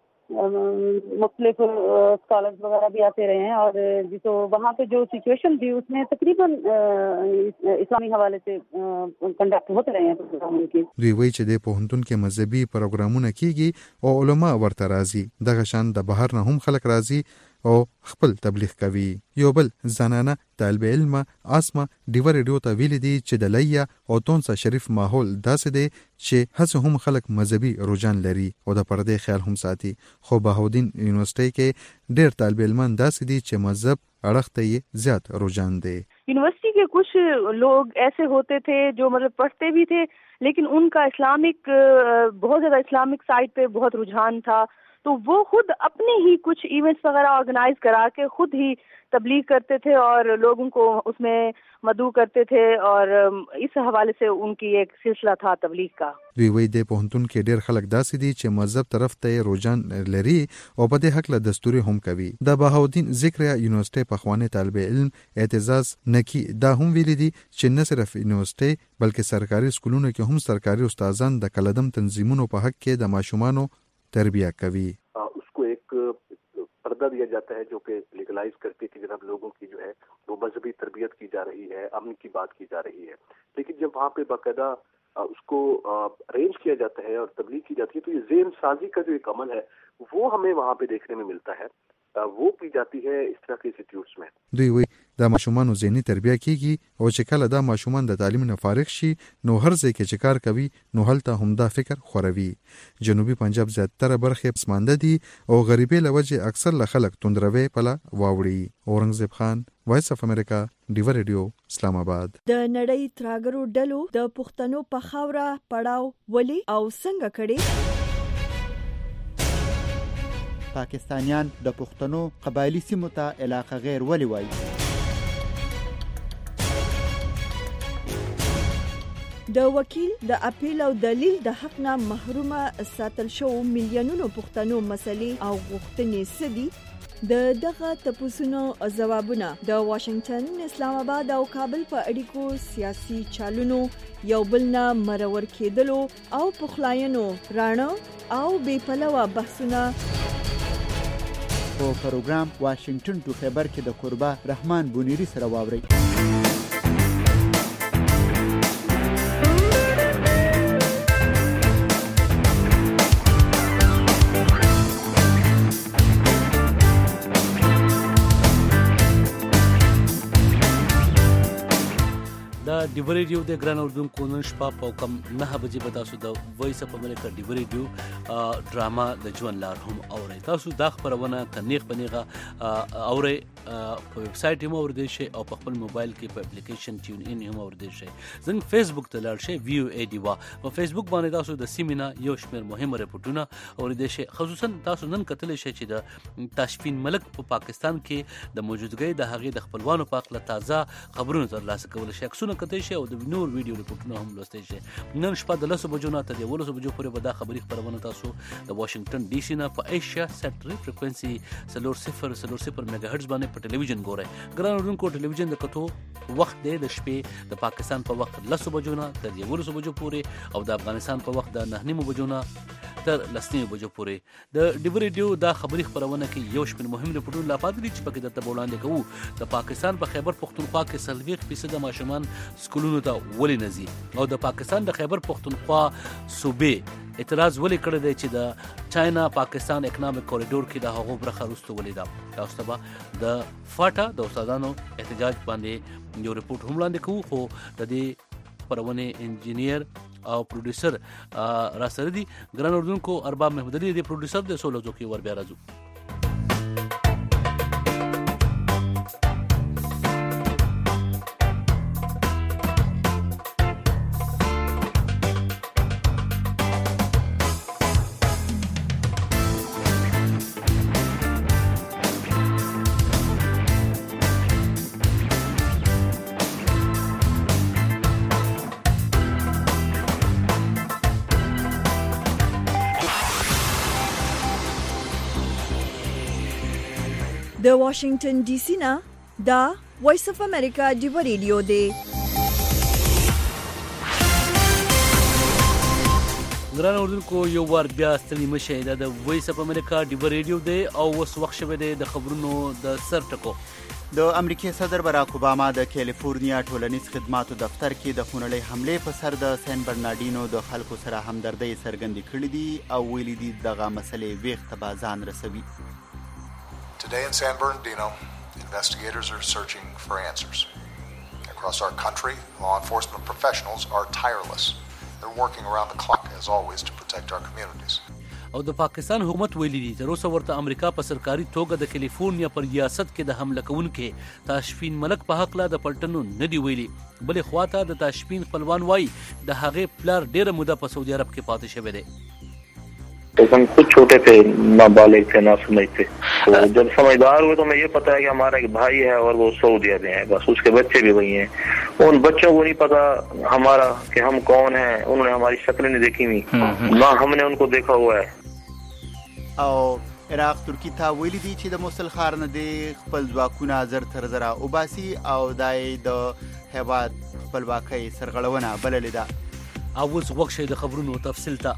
मुख्तलिफ स्कॉलर्स वगैरह भी आते रहे हैं और तो वहाँ पे जो सिचुएशन थी उसमें तकरीबन इस्लामी हवाले से कंडक्ट होते रहे हैं प्रोग्राम के. دوی وایي چې د پوهنتون کې مذهبي پروګرامونه کیږي او علما ورته راځي. دغه شان د بهر نه هم خلک راځي او خپل تبلیغ کوي. یو بل زنانه طالب علم اسما ډیور ریډیو ته ویل دي چې د لیا او تونسا شریف ماحول داسې دی چې هڅه هم خلک مذهبي رجحان لري او د پردې خیال هم ساتي. خو بهاودین یونیورسيټي کې ډېر طالب علمان داسې دي چې مذهب اړخ ته یې زیات رجحان دی. यूनिवर्सिटी के कुछ लोग ऐसे होते थे जो मतलब पढ़ते भी थे लेकिन उनका इस्लामिक बहुत ज़्यादा इस्लामिक साइड पे बहुत रुझान था, तो वो खुद अपने ही कुछ इवेंट्स वगैरह ऑर्गेनाइज करा के खुद ही तबलीग करते थे और लोगों को उसमें मदऊ करते थे और इस हवाले से उनकी एक सिलसिला था तबलीग का. دوی وایي د پوهنتون کې ډېر خلک داسې دي چې مذهب طرف ته رجحان لري او په دې حق له دستوري هم کوي. د بهاودین ذکر یونیورسيټي په خوانه طالب علم اعتزاز نکی دا هم ویلي دي چې نه صرف یونیورسيټي بلکې سرکاري سکولونو کې هم سرکاري استادان د کلدم تنظیمونو په حق کې د ماشومانو تربیه کوي. उसको एक पर्दा दिया जाता है जो कि लीगलाइज करती है कि जनाब लोगों की जो है वो मजहबी तरबियत की जा रही है, अमन की बात की जा रही है, लेकिन जब वहाँ पे बाकायदा उसको अरेंज किया जाता है और तबलीग की जाती है तो ये ज़हन साजी का जो एक अमल है वो हमें वहाँ पे देखने में मिलता है, वो की जाती है इस तरह के इंस्टीट्यूट्स में. دوی وایي د ماشومانو ذهني تربیه کیږي او چې کله دا ماشومان د تعلیم نه فارغ شي نو هر ځای کې چې کار کوي نو هلته همدا فکر خوروي. جنوبي پنجاب زیاتره برخې پسمانده دي او غریبۍ له وجې اکثر له خلک توندروي پله واوړي. اورنګزیب خان، وایس اف امریکا، ډیور ریډیو، اسلام آباد. د نړۍ تراګرو ډلو د پښتنو په خاوره پړاو ولي او څنګه کړي؟ پاکستانیان د پښتنو قبایلی سیمو ته علاقه غیر ولې وایي؟ د وکیل د اپیل او دلیل د حق نه محرومه ساتل شو میلیونونو پښتنو مسلې او غوښتنې سدي. د دغه تپوسونو ځوابونه د واشنگټن، اسلام آباد او کابل په اړیکو سیاسي چالونو یو بل نه مرور کېدلو او پخلاینو رانه او بې پلوه بحثونه په پروګرام واشنگټن ټو خبر کې د قربا رحمان بونیری سره واوري. ډیور ریډیو د ګران اردوونکو نن شپه په کم 9 بجې به تاسو د وایس اف امریکا ډیور ریډیو ډراما د ژوند لار هم اورئ. تاسو دا خبرونه کنيغ بنيغه اورئ په ویب سټ هم اوردئ شي او په خپل موبایل کې په اپلیکیشن ټیون ان هم اوردئ شي. زنګ فیسبوک ته لاړ شئ ویو ای ډیوا په فیسبوک باندې تاسو د سیمینا یو شمیر مهمه رپورټونه اوردئ شي. خصوصا تاسو نن کتلی شئ چې د تاشفین ملک په پاکستان کې د موجودګۍ د هغې د خپلوانو په اړه تازه خبرونه ترلاسه کول شي. عکسونه کتلی شي او د نور ویډیو رپورټونه هم لوستلی شي. نن شپه د 10 بجو نه تر 11 بجو پورې به دا خبري خبرونه تاسو د واشنگټن ډي سي نه په ایشیا سیټ فریکوئنسي 300 میگا هرتز باندې په ټلویزیون ګورئ. ګران اردوونکو ټلویزیون د کتو وخت دی د شپې د پاکستان په وخت 10 بجو نه تر 11 بجو پورې او د افغانستان په وخت د 9 بجو نه تر 10 بجو پورې. د ډیور ریډیو دا خبري خبرونه کې یو شمېر مهم رپورټونه لا پاتې دي چې پکې درته وړاندې کوو. د پاکستان په خیبر پختونخوا کې 40% ماشومان سکولونو ته ولې نه ځي او د پاکستان د خیبر پختونخوا صوبې اعتراض ولې کړی دی چې د چاینا پاکستان اکنامک کوریډور کې د هغو برخه وروسته ولې ده. تاسو ته به د فاټا د استادانو احتجاج باندې یو رپورټ هم وړاندې کوو. خو د دې خبرونې انجینیر او پروډوسر را سره دي ګران اردوونکو ارباب محمد علي د پروډوسر د سولوزو کې ور بیا راځو. د واشنگټن ډي سي نه دا وایس اف امریکا ډیو ریډیو دی. ګران اوردونکو یو وار بیا ستړي مشه د وایس اف امریکا ډیو ریډیو دی او اوس وخت شوه دی د خبرونو د سر ټکو. د امریکای صدر براک اوباما د کیلیفورنیا ټولنیز خدماتو دفتر کې د خونړۍ حملې په سر د سین برنارډینو د خلکو سره همدردۍ څرګندې کړې دي او ویلي دي دغه مسلې ویښته به ځان رسوي. Today in San Bernardino, investigators are searching for answers. Across our country, law enforcement professionals are tireless. They're working around the clock, as always, to protect our communities. او د پاکستان حکومت ویلي دي تر اوسه ورته امریکا په سرکاري توګه د کیلیفورنیا پر ریاست کې د حمله کوونکي تاشفین ملک په حق لا د پلټنو نه دی ویلي. بلې خواته د تاشفین خپلوان وایي د هغې پلار ډیره موده په سعودي عرب کې پاتې شوی دی. हम खुद छोटे थे, नाबालिग थे, ना समझ थे. तो जब समझदार हुए तो हमें ये पता है कि हमारा एक भाई है और वो सऊदी में है, बस उसके बच्चे भी वही हैं. उन बच्चों को नहीं पता हमारा कि हम कौन हैं. उन्होंने हमारी शक्लें नहीं देखी हुई, ना हमने उनको देखा हुआ है. او عراق ترکی ته ویلي دي چې د موصل ښار نه د خپل ځواکونه زر تر زره وباسي او دای د هیواد خپلواکۍ سرغړونه بللې ده. او اوس وخت شي د خبرونو تفصیل ته.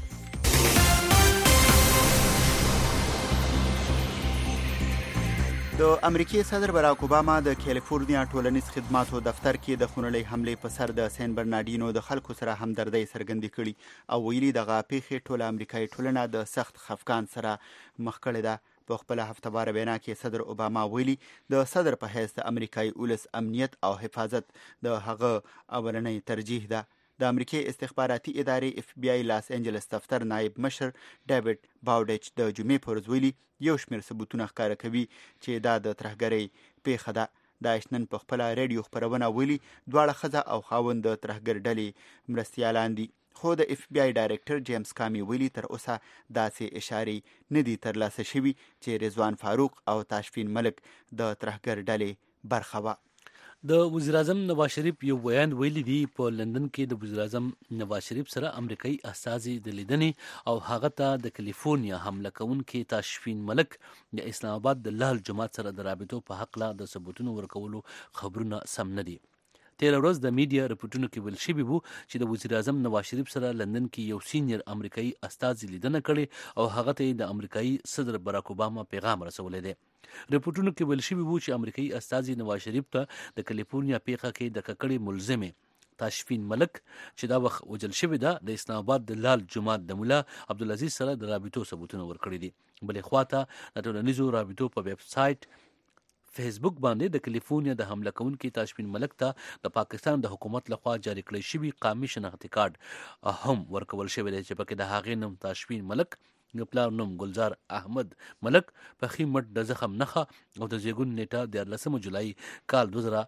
د امریکای صدر براک اوباما د کیلیفورنیا ټولنیز خدماتو دفتر کې د خونړۍ حملې په سر د سین برنارډینو د خلکو سره همدردۍ څرګندې کړي او ویلي دغه پیښې ټوله امریکایي ټولنه د سخت خفګان سره مخ کړې ده. په خپل هفتهواره وینا کې صدر اوباما ویلي د صدر په حیث د امریکایي ولس امنیت او حفاظت د هغه اولنۍ ترجیح ده. د امریکای استخباراتي ادارې اف بی آی لاس انجلس دفتر نائب مشر ډیوډ باوډچ د جمعې پر ورځ ویلي یو شمېر ثبوتونه ښکاره کوي چې دا د ترهګرۍ پیښه ده. داعش نن په خپله ریډیو خپرونه ویلي دواړه ښځه او خاوند د ترهګر ډلې مرستیالان دي. خو د اف بی آی ډایرکټر جیمز کامي ویلي تر اوسه داسې اشارې نه دي ترلاسه شوي چې رضوان فاروق او تاشفین ملک د ترهګر ډلې برخه وه. د وزیر اعظم نواز شریف یو بیان ویلي دی په لندن کې د وزیر اعظم نواز شریف سره امریکایي استازي د لیدنې او هغه ته د کیلیفورنیا حمله کوونکي تاشفین ملک د اسلام آباد د لال جماعت سره د رابطو په حق لا د ثبوتونو ورکولو خبرونه سم نه دي. تیر ورځ د میډیا رپورټونو کې ویل شوي وو چې د وزیر اعظم نواز شریف سره لندن کې یو سینیر امریکایي استازي لیدنه کړې او هغه ته د امریکایي صدر براک اوباما پیغام رسولی دی. رپورټونو کې ویل شوي وو چې امریکایي استازي نواز شریف ته د کیلیفورنیا پیښه کې د ککړې ملزمې تاشفین ملک چې دا وخت وجل شوې ده د اسلام آباد د لال جماعت د مولا عبدالعزیز سره د رابطو ثبوتونه ورکړي دي. بلې خواته د ټولنیزو رابطو په ویب سایټ فیسبوک باندې د کیلیفورنیا د حمله کوونکي تاشفین ملک ته د پاکستان د حکومت لخوا جاری کړی شوی قومي شناختی کارت هم ورکول شوی دی چې پکې د هغې نوم تاشفین ملک، د پلار نوم گلزار احمد ملک، پخې مټ د زخم نښه او د زیږون نیټه 14 جولای کال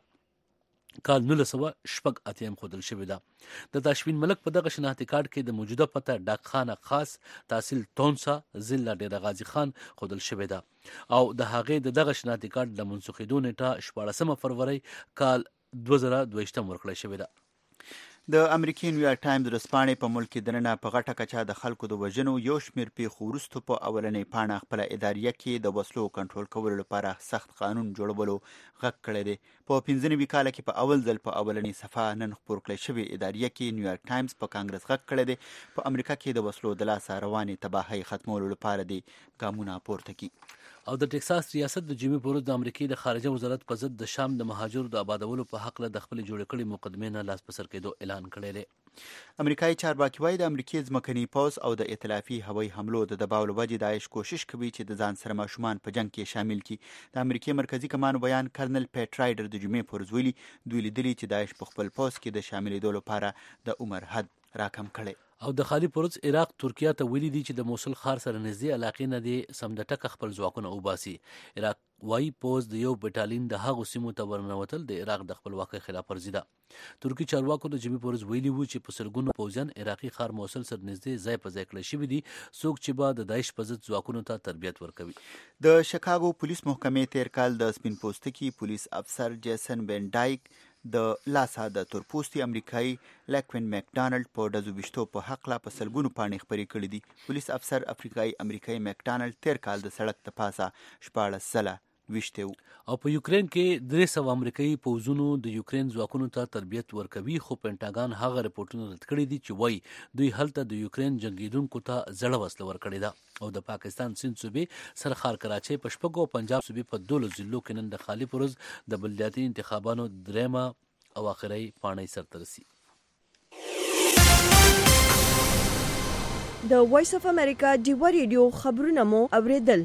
1986 ښودل شوې ده. د تاشفین ملک په دغه شناختی کارت کې د موجوده پته ډاکخانه خاص تحصیل تونسا ضلع ډیر غازی خان ښودل شوې ده او د هغې د دغه شناختی کارت د منسوخېدو نیټه 14 فروری کال 2022 ورکړل شوې ده. د امریکای نیویارک ټایمز ورځپاڼې په ملک کې دننه په غټه کچه د خلکو د وژنو یو شمېر پیښو وروسته په اولنۍ پاڼه خپله اداریه کې د وسلو کنټرول کولو لپاره سخت قانون جوړولو غږ کړی دی. په 95 کال کې په اول ځل په اولنۍ صفحه نن خپور کړی شوې اداریه کې نیویارک ټایمز په کانګرس غږ کړی دی په امریکا کې د وسلو د لاسه روانې تباهۍ ختمولو لپاره دی ګامونه پورته کړي. او د ټکساس ریاست د جمعې په ورځ د امریکای د خارجه وزارت په ضد د شام د مهاجرو د آبادولو په حق له د خپل جوړ کړي مقدمې نه لاس په سر کېدو اعلان کړی دی. امریکایي چارواکي وایي د امریکای ځمکني پوځ او د ائتلافي هوایي حملو د دباو له وجې داعش کوشش کوي چې د ځان سره ماشومان په جنگ کې شامل کړي. د امریکای مرکزي کمان بیان کرنل پیټ رایډر د جمعې په ورځ ویلي دوی لیدلي چې داعش په خپل پوځ کې د شاملېدو لپاره د عمر حد راکم کړي. او د خالي پرز عراق ترکیه ته ویلي دي چې د موصل ښار سره نږدې علاقې نه دي سمدټکه خپل ځواکونه وباسي. عراق وايي پوز د یو بټالین د هغو سیمو ته ورنوتل د عراق د خپلواکۍ خلاف ورزي ده. ترکی چارواکو د جمعې په ورځ ویلي وو چې په سلګونو پوځیان عراقي ښار موصل سره نږدې ځای په ځای کړی شوي دي څوک چې به د داعش په ضد ځواکونو ته تربیت ورکوي. د شکاګو پولیس محکمې تیر کال د سپین پوستکي پولیس افسر جیسن وین ډایک د لاسا د تورپوستي امریکایي لیکوین میکډانلډ په ډزو ویشتو په حق لا په سلګونو پاڼې خپرې کړې دي. پولیس افسر امریکایي میکډانلډ تیر کال د سړک د پاسه 14 ځله وشته وو. او په یوکرين کې 300 امریکایي پوځونو د یوکرين ځواکونو ته تربیت ورکوي، خو پینټاګان هغه رپورټونه رد کړي دي چې وایي دوی هلته د یوکرين جنگیدونکو ته زړه وسله ورکړې ده. او د پاکستان سند صوبې سرخار کراچۍ په شپږو او پنجاب صوبې په 12 ضلعو کې نن د خالي پروز د بلدیاتي انتخاباتو درېمه او اخري پاڼۍ سرته رسي. د وایس اف امریکا ډیوا ریډیو خبرونه مو اوریدل.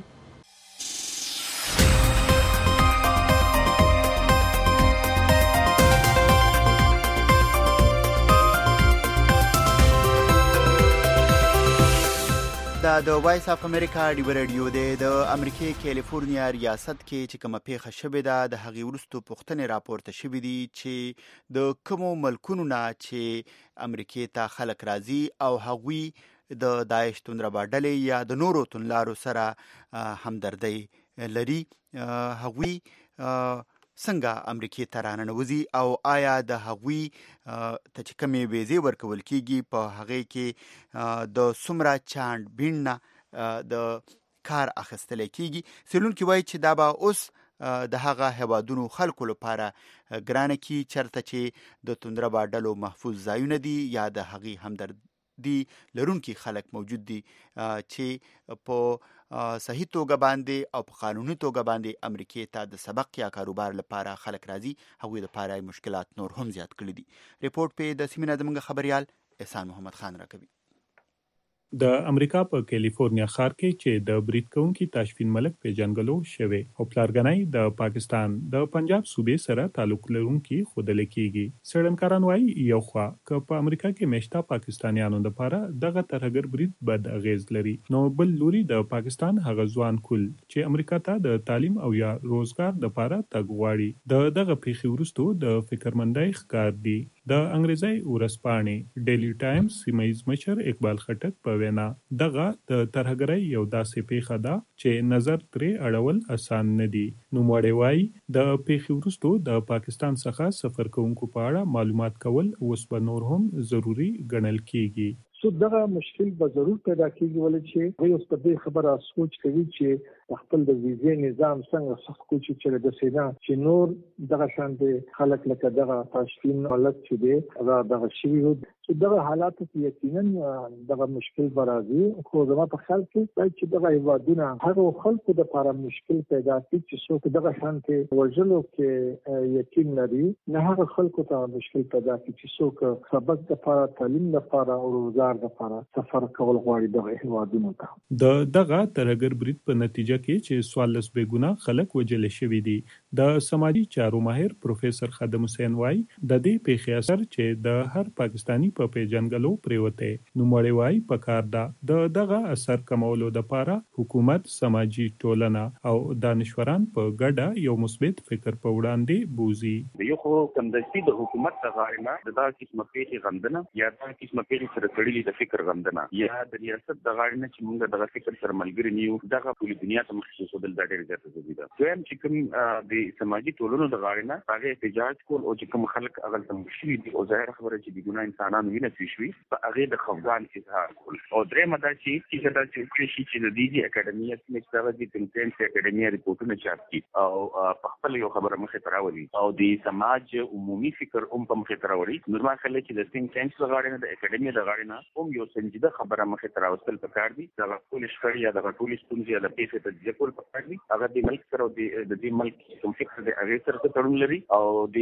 د وایس اف امریکا ډیوا ریډیو د امریکای کیلیفورنیا ریاست کې چې کومه پیښه شوې ده د هغې وروسته پوښتنې راپورته شوې دي چې د کومو ملکونو نه چې امریکای ته خلک راځي او هغوی د داعش توندربا ډلې یا د نورو توندلارو سره همدردی لري، هغوی څنګه امریکای ته راننوځي او آیا د هغوی ته چې کومې ویزې ورکول کیږي په هغې کې د څومره چاند بین نه د کار اخیستلی کیږي. څېړونکي وایي چې دا به اوس د هغه هیوادونو خلکو لپاره ګرانه کی چرته چې د توندربا ډلو محفوظ ځایونه دي یا د هغې همدردي لرونکي خلک موجود دي چې په صحیح توګه باندې او په قانوني توګه باندې امریکای ته د سبق یا کاروبار لپاره خلک راځي، هغوی لپاره مشکلات نور هم زیات کړي دي. ریپورت په د سیمینه زموږ خبريال احسان محمد خان راکوي. د امریکا په کیلیفورنیا ښار کې چې د برید کوونکي تاشفین ملک پیژنګلو شوی او پلارګنۍ د پاکستان د پنجاب صوبې سره تعلق لرونکي ښودل کیږي. څېړنکاران وایي یو خوا که په امریکا کې میشته پاکستانیانو لپاره دغه ترهګر برید بد اغیز لري، نو بل لوري د پاکستان هغه ځوان کول چې امریکا ته د تعلیم او یا روزګار لپاره تګ غواړي دغه پیښې وروسته د فکرمندۍ ښکار دي. د انګریزي ورځپاڼې ډیلی ټایمز سیمایز مشر اقبال خټک په وینا دغه د ترهګرۍ یو داسې پیښه ده چې نظر ترې اړول اسان نه دي. نوموړی وایي د پیښې وروسته د پاکستان څخه سفر کوونکو په اړه معلومات کول اوس به نور هم ضروری ګڼل کیږي. سو دغه مشکل به ضرور پیدا کیږي ولې چې دوی اوس په دې خبره سوچ کوي چې خپل د ویزې نظام څنګه سخت کوي چې د سینا چې نور دغه شان دي خلک لکه دغه تاشفین ملک چې دی دغه شی وي چې دغه حالات کې یقینا دغه مشکل برازي خو زما په خیال کې چې دغه ایوادونه هغه خلکو د لپاره مشکل پیدا کوي چې څوک دغه شان کې ورجلو کې یقین لري نه هغه خلکو ته مشکل پیدا کوي چې څوک سبق د لپاره تعلیم لپاره او روزګار لپاره سفر کول غواړي دغه ایوادونو ته. دغه ترهګر برید په نتیجه کې چې 14 بې ګناه خلک وجل شوي دي. د سماجی چارو ماهر پروفیسور خادم حسین وایي د دې پیښې اثر چې د هر پاکستانی په پیژنګلو پریوته، نو مړی وایي په کار ده دغه اثر کمولو لپاره حکومت، سماجی ټولنه او دانشوران په ګډه یو مثبت فکر په وړاندې بوزي. یو خو کمدستی د حکومت څخه نه دا قسمه پیښې غندنه یا دا قسمه پیښې سره کړي د فکر غندنه یا د ریاست د غاړې نه چې موږ دغه فکر سره ملګری نیو دغه ټول دنیا ته مخکې خودل دا ډېر زیات ضروري ده. دویم چې کوم د سماجی ټولنو د غاړې نه هغه احتجاج کول او چې کوم خلک هغه څنګه شي دي او ظاهر خبره چې د ګناه انسانانو وینه تویشوي په هغه د خفګان اظهار کول او درېمه دا چې دا چې د دې اکیډمي چې دا د کنټنټ اکیډمي ریپورتونه چاپ کړي او په خپل یو خبره مخې ته راوړي او د سماج عمومي فکر په مخې ته راوړي. نو ما خلک چې د ثینک ټانکس د غاړې نه د اکیډمي د غاړې نه هم یو سنجیده خبره مخې ته راوستل پکار دي. دا ټول شخړې یا د ټول ستونزې یا د پیښې تجزیه کول پکار دي. هغه د ملک سره د دې ملک کوم فکر د هغه سره تړون لري او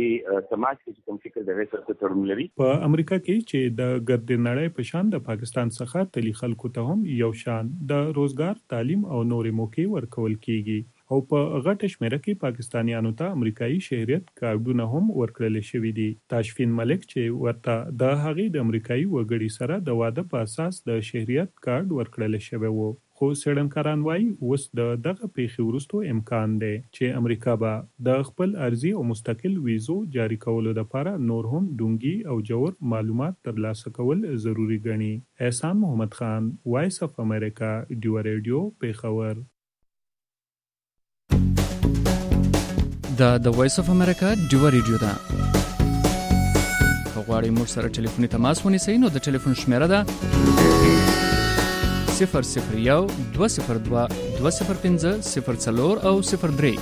د سماج کې کوم فکر د هغه سره تړون لري. په امریکا کې چې د ګرد نړۍ په شان د پاکستان څخه تلی خلکو ته هم یو شان د روزګار، تعلیم او نورې موقع ورکول کیږي او په غټ شمیره کې پاکستانیانو ته امریکایي شهریت کارډونه هم ورکړل شوي دي. تاشفین ملک چې ورته د هغې د امریکایي وګړي سره د واده په اساس د شهریت کارډ ورکړل شوی وو، خو څېړنکاران وایي اوس دغه پیښې وروسته امکان دی چې امریکا به د خپل ارضي او مستقل ویزو جاری کولو لپاره نور هم ډونګي او جوړ معلومات ترلاسه کول ضروری ګڼي. احسان محمد خان، وایس اف امریکا، ډیوا ریډیو، پیښور. د وایس اف امریکا ډیوا ریډیو ده. غواړئ موږ سره ټلیفوني تماس ونیسئ نو د ټلیفون شمیره ده 001 202 205 04 او 03.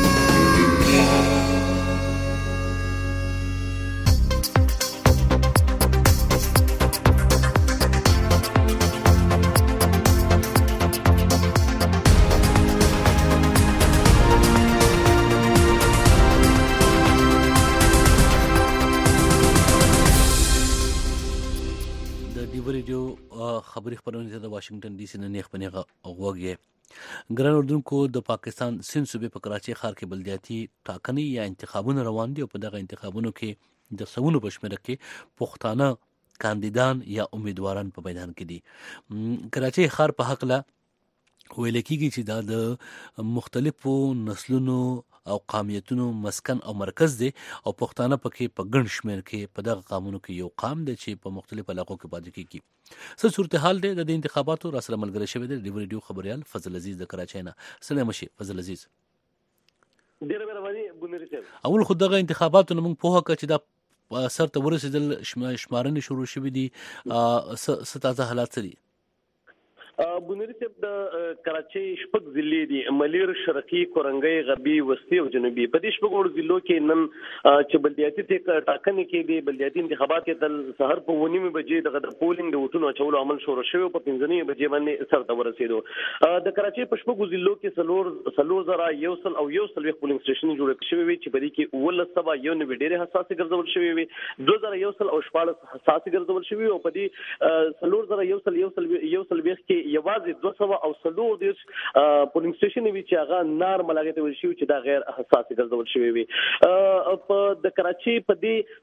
خبري خبرونه د واشنگټن ډي سي نه نیخ پنیغه اوغوږی ګران اردوونکو د پاکستان سند صوبې په کراچي ښار کې بلدیاتي ټاکنې یا انتخابونه روان دي او په دغه انتخابونو کې د سونو په شمېر کې پښتانه کاندیدان یا امیدواران په میدان کې دي. کراچي ښار په حق له ویل کېږي چې دا د مختلفو نسلونو او قومیتونو مسکن او مرکز دی او پښتانه پکې په ګڼ شمېر کې په دغه قامونو کې یو قام دی چې په مختلفو علاقو کې پاتې کېږي. څه صورتحال دی د انتخاباتو را سره ملګری شوی دی د ریډیو خبريال فضل عزیز د کراچۍ نه. سلام شي فضل عزیز. ډیره مهرباني بونری صاحب. اول خو دغه انتخاباتو موږ په هغه چې دا سر ته ورسېدل شمارنې شروع شوې دي ستاسو حالات دي. بونری صاحب د کراچۍ شپږ ضلع دي ملیر شرقي کورنګي غربي وسطي او جنوبي په دې شپږ ضلعو کې نن چې بلدیاتي ټاکنې کې دي بلدیاتي انتخابات کې تل سحر په 9 بجې د پولینګ د وټونو چولو عمل شروع شوی په 15 بجې باندې سر ته ورسېدو. د کراچۍ په شپږ ضلعو کې سلور زره یوسل او یوسل پولینګ سټیشن جوړ شوی وي چې په دې کې اول سبا یو نوي ډېر حساس ګرځول شوی وي 2000 یوسل او 14 حساس ګرځول شوی او په دې سلور زره یوسل ویخ کې یوازې 200 او 100 پولینګ سټیشن وی چې هغه نارمل هغه ته ورشي چې دا غیر حساس ګرځول شوی وي. په د کراچۍ په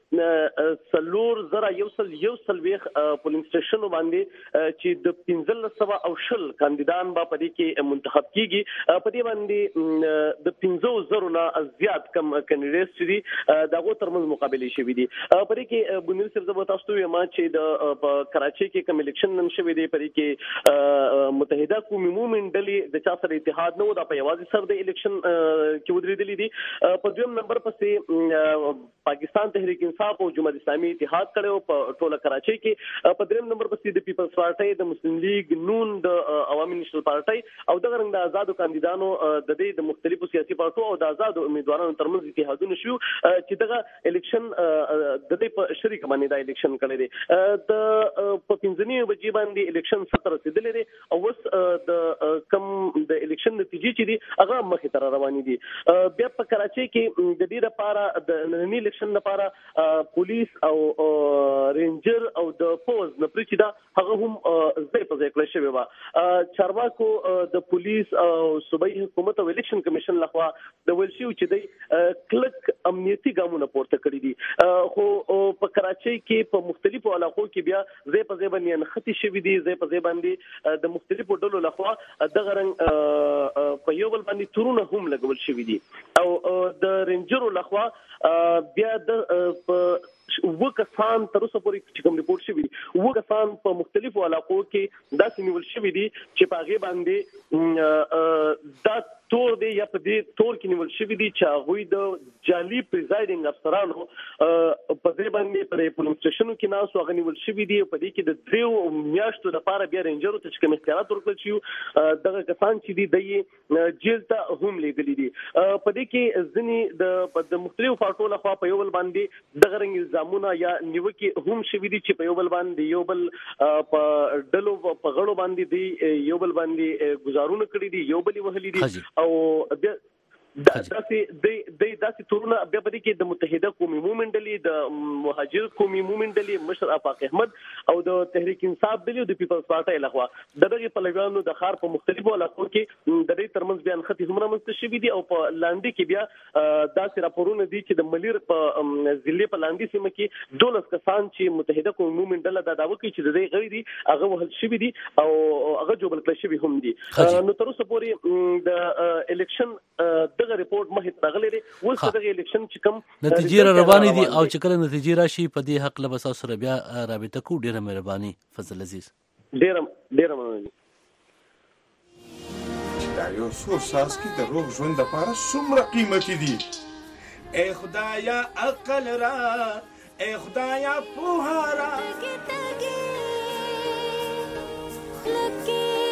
دې سلور زره یوسل ویخ پولینګ سټیشن باندې چې د 1500 او 10 کاندیدان په دې کې منتخب کیږي په دې باندې د 15000 نه زیات کم کینډیډیټس دي دغه ترمنځ مقابله شوې دي. په دې کې بنیل سر زبر تاسو یې ما چې د کراچۍ کې کوم الیکشن نن شوې دي په دې کې متحده قومي مومنټ ډلې د چا سره اتحاد نه و دا په یوازې سر د الیکشن کې ودرېدلې دي. په دویم نمبر پسې پاکستان تحریک انصاف او جمهوریت اسلامي اتحاد کړو په ټوله کراچۍ کې. په دریم نمبر پسې د پیپلز پارټي د مسلم لیگ نون د عوامي نېشنل پارټي او دغه رنګ د آزادو کاندیدانو د دې د مختلفو سیاسي پارټو او د آزادو امیدوارانو ترمنځ اتحادونه شو چې دغه الیکشن د دې په شریک باندې دا الیکشن کړی دی. د په 15 بجې باندې الیکشن سره رسیدلې دي او د کم د الیکشن نتیجې چې دي هغه مخې ته روانې دي. بیا په کراچۍ کې د دې لپاره د نننی الیکشن لپاره پولیس او رینجر او د فوز نپری چې دا هغه هم ځای په ځای کړی شوی و. چارواکو د پولیس او صوبایي حکومت او الیکشن کمیشن لخوا د ویل شوی چې د کلک امنیتي ګامونه پورته کړی دي خو په کراچۍ کې په مختلفو علاقو کې بیا ځای په ځای باندې نښتې شوي دي ځای په ځای باندې د مختلفو ډلو لخوا دغه رنګ په یو بل باندې تورونه هم لګول شوي دي او د رینجرو لخوا بیا د وکسان تر اوسه پورې چې کوم ریپورت شوی وکسان په مختلفو علاقو کې داسې نیول شوی دي چې په هغه باندې دا تور دی یا په دې تور کې نیول شوی دي چې هغه د جعلي پریزایډینګ افسرانو په دې باندې په پولینګ سټیشنو کې ناسو هغه نیول شوی دي په دې کې د دریو میاشتو لپاره بیا رینجرو ته کوم اختیارات ورکړل شي دغه کسان چې دي د جیل ته هم لیږلي دي. په دې کې ځینې د مختلفو پارټو لخوا په یو بل باندې دغه رنګ الزامونه یا نیوکې هم شوي دي چې په یو بل باندې یو بل په ډلو په غړو باندې دی یو بل باندې گزارونه کړی دي یو بل وهلي دي او داسې تورونه بیا په دې کې د متحده قومي مومنټ ډلې د مهاجر قومي مومنټ ډلې مشر افاق احمد او د تحریک انصاف ډلې او د پیپلز پارټي لخوا دغه پلویانو د ښار په مختلفو علاقو کې د دې ترمنځ بیان خطي هم رامنځته شوي دي او په لاندې کې بیا داسې راپورونه دي چې د ملیر په ضلع په لاندې سیمه کې 12 کسان چې متحده قومي مومنټ ډله دا دعوه کوي چې د دې غړي دي هغه وهل شوي دي او هغه جوړل کړل شوي هم دي. نو تر اوسه پورې د الیکشن دغه ریپورت مخې ته راغلی دی اوس دغه الیکشن چې کوم نتیجې روانې دي او چې کله نتیجې راشي په دې حق له بساو سره بیا رابطه کو. ډیره مهرباني فضل عزیز. ډیره مهرباني. دا یو څو ساس کې د روغ ژوند لپاره څومره قیمتي دي. ای خدایا عقل را ای خدایا پوهه را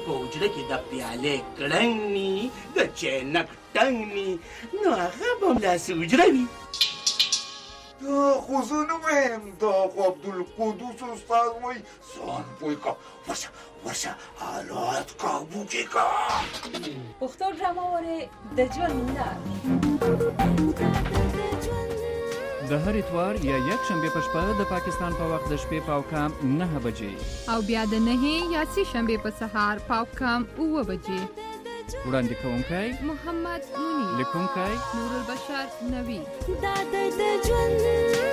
په حجره کې د پیالې کړنګ ني د چینک ټنګ ني نو هغه به همداسې حجره وي. دا خو زه نه وایم، دا خو عبدالقدوس استاد وایي ځان پوه که ورشه حالات کابو کې که. پښتو ډرامه وارې د ژوند لار د هر اتوار یا یک شنبه په شپه د پاکستان په وخت د شپې پاو کام 9 بجې او بیا د 9 یا 3 شنبه په سهار پاو کام 9 بجې. وړاندې کوونکی محمد منیر، لیکونکی نور البشر نوی. دا د ژوند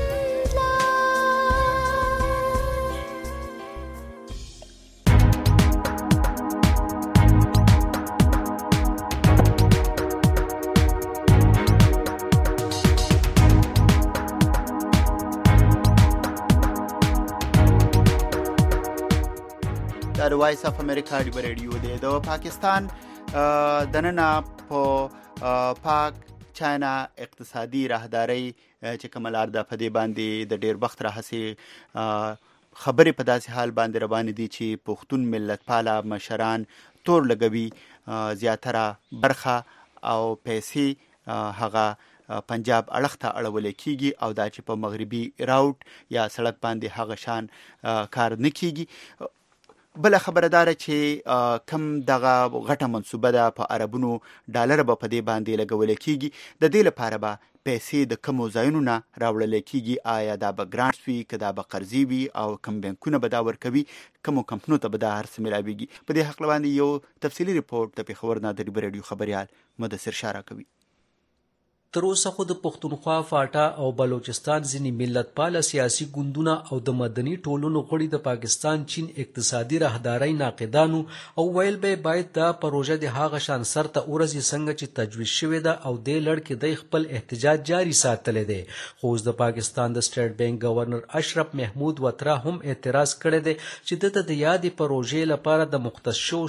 د وایس اف امریکا دی رادیو دی د پاکستان د نن په پاک چاینا اقتصادي راهداري چې کملار د فدی باندې د ډیر وخت راهسي خبرې په داسې حال باندې روان دي چې پښتون ملت پاله مشران تور لګوي زیاتره برخه او پیسې هغه پنجاب اړخ ته اړول کیږي او دا چې په مغربي راوټ یا سړک باندې هغه شان کار نه کیږي. بل خبردار چې کم دغه غټه منصوبه ده په عربونو ډالر به په دې باندې لګول کیږي، د دې لپاره به پیسې د کمو ځایونو نه راوړل کیږي. آیا دا به ګرانټس وي که دا به قرضې وي او کم بانکونه به دا ورکوي، کمو کمپنو ته به دا هر څه ملاویږي. په دې حق باندې یو تفصیلي ریپورت د پېښور نه د رادیو خبریال مدثر شاه راکوي. تر اوسه خو د پښتونخوا فاټا او بلوچستان ځینې ملت پاله سیاسي ګوندونه او د مدني ټولنو غړي د پاکستان چین اقتصادي راهدارۍ ناقدانو او ویل به باید دا پروژه د هغه شان سرته ورځي څنګه چې تجویز شوې ده او د لړ کې د خپل احتجاج جاری ساتلی دی. خو د پاکستان د سټیټ بانک گورنر اشرف محمود وترا هم اعتراض کړی دی چې دته د یادې پروژې لپاره د مختص شو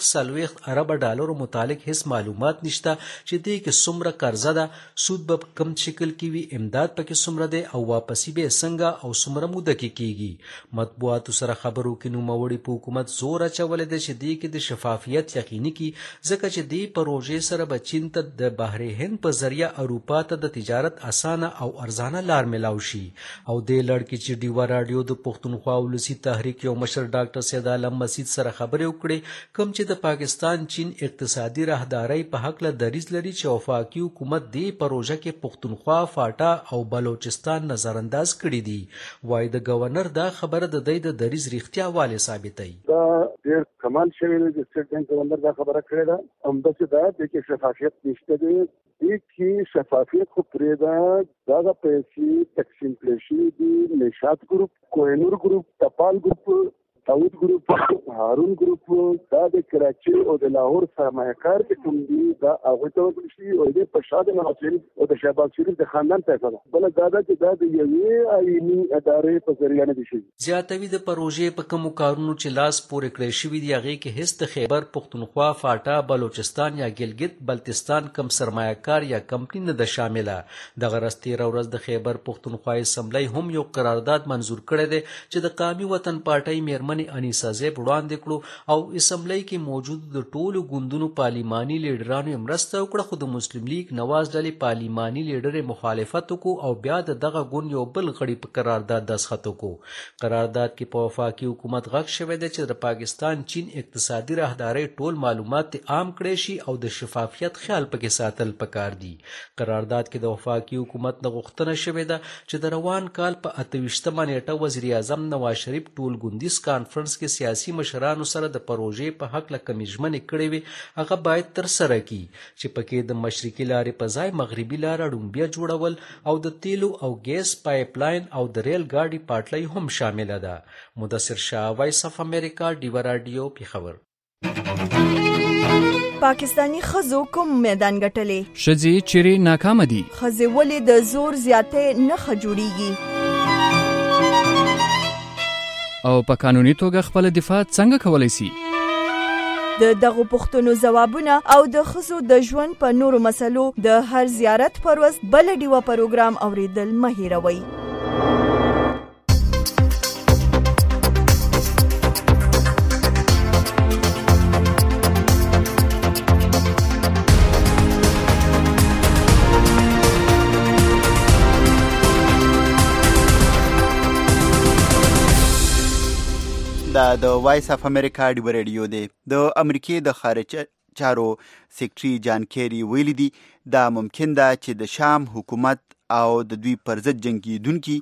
40 ارب ډالر متعلق هیڅ معلومات نشته چې دې کې څومره قرضه ده، سود به کم شکل کې وي، امداد پکې څومره دی او واپسی به څنګه او څومره موده کې کیږي. مطبوعاتو سره خبرو کې نوموړي په حکومت زور اچولی دی چې دې کې د شفافیت یقیني کی، ځکه چې دې پروژې سره به چین ته د بحر هند په ذریعہ اروپا ته د تجارت اسانه او ارزانه لار ملاو شي. او دې لړ کې چې ډیوا رادیو د پښتونخوا ولسی تحریک یو مشر ډاکټر سید عالم مسید سره خبرې وکړي، کوم چې د پاکستان چین اقتصادي راهدارۍ په حق له دریځ لري چې وفاقي حکومت دې پروژه کې پښتونخوا فاټا او بلوچستان نظر انداز کړی دي. وای د گورنر دا خبره د دې د دریځ رښتیا والي ثابتوي. دا ډېر کمال شوی دی چې سټیټ بانک گورنر دا خبره کړې ده، همداسې دا د کې شفافیت نشته دی. دې کې شفافیت خو پرې ده، دا پیسې تقسیم کړي شي دي نشاط ګروپ، کوهنور ګروپ، تپال ګروپ، داود ګروپ، هارون ګروپ، دا د کراچي او د لاهور سرمایه‌کار چې کوم دي دا هغه ته ورکړل شي او د پرشاد نواز شریف او د شهباز شریف د خاندان پیسې ده. بل دا چې دا د یوې آئینی ادارې په ذریعہ نه دي شي. زیاتوي د پروژې په کوم کارونو چې لاس پورې کړی شوی دی هغه کې هیڅ د خیبر پښتونخوا فاټا بلوچستان یا ګلګت بلتستان کم سرمایه‌کار یا کمپنی نه ده شامله. د غرستي ورځ د خیبر پښتونخوا اسمبلی هم یو قرارداد منزور کړی دی چې د قومي وطن پارټۍ میرمن انیسا زیب وړاندې کړو او اسمبلی کې موجود د ټولو ګوندونو پارلیماني لیډرانو مرسته وکړه، خو د مسلم لیگ نواز ډلې پارلیماني لیډر مخالفت وکړو او بیا د دغه ګوند یو بل غړي په قرارداد دستخط وکړو. قرارداد کې په وفاقي حکومت غږ شوی دی چې د پاکستان چین اقتصادي راهدارۍ ټول معلومات عام کړي شي او د شفافیت خیال پکې ساتل پکار دي. قرارداد کې د وفاقي حکومت نه غوښتنه شوې ده چې د روان کال په 28مه نیټه وزیر اعظم نواز شریف ټول ګوندیز کانفرنس کې سیاسي مشرانو سره د پروژې په حق له کمی ژمنې کړې وي هغه باید تر سره کی چې پکې د مشرقي لارې په ځای مغربي لاره ډومبیا جوړول او د تیلو او ګیس پایپ لاین او د ریل ګاډي پټلۍ هم شامل ده. مدثر شاه، وایس اف امریکا، ډیوا رادیو، پېښور. پاکستانی خزو کوم میدان ګټلې؟ ښځې چیرې ناکامه دي؟ ښځې ولې د زور زیاتې نه خجوړیږي؟ او په قانوني توګه خپل دفاع څنګه کولای شي؟ د دغه پوښتنو ځوابونه او د ښځو د ژوند په نورو مسلو د هر زیارت پر ورځ بل ډیوا پروګرام اوریدل مه هیروئ. د وایس اف امریکا ډیو ریډیو دی. د امریکای د خارجه چارو سیکرټري جان کیری ویلي دي دا ممکن ده چې د شام حکومت او د دوی پر ضد جنگیدونکي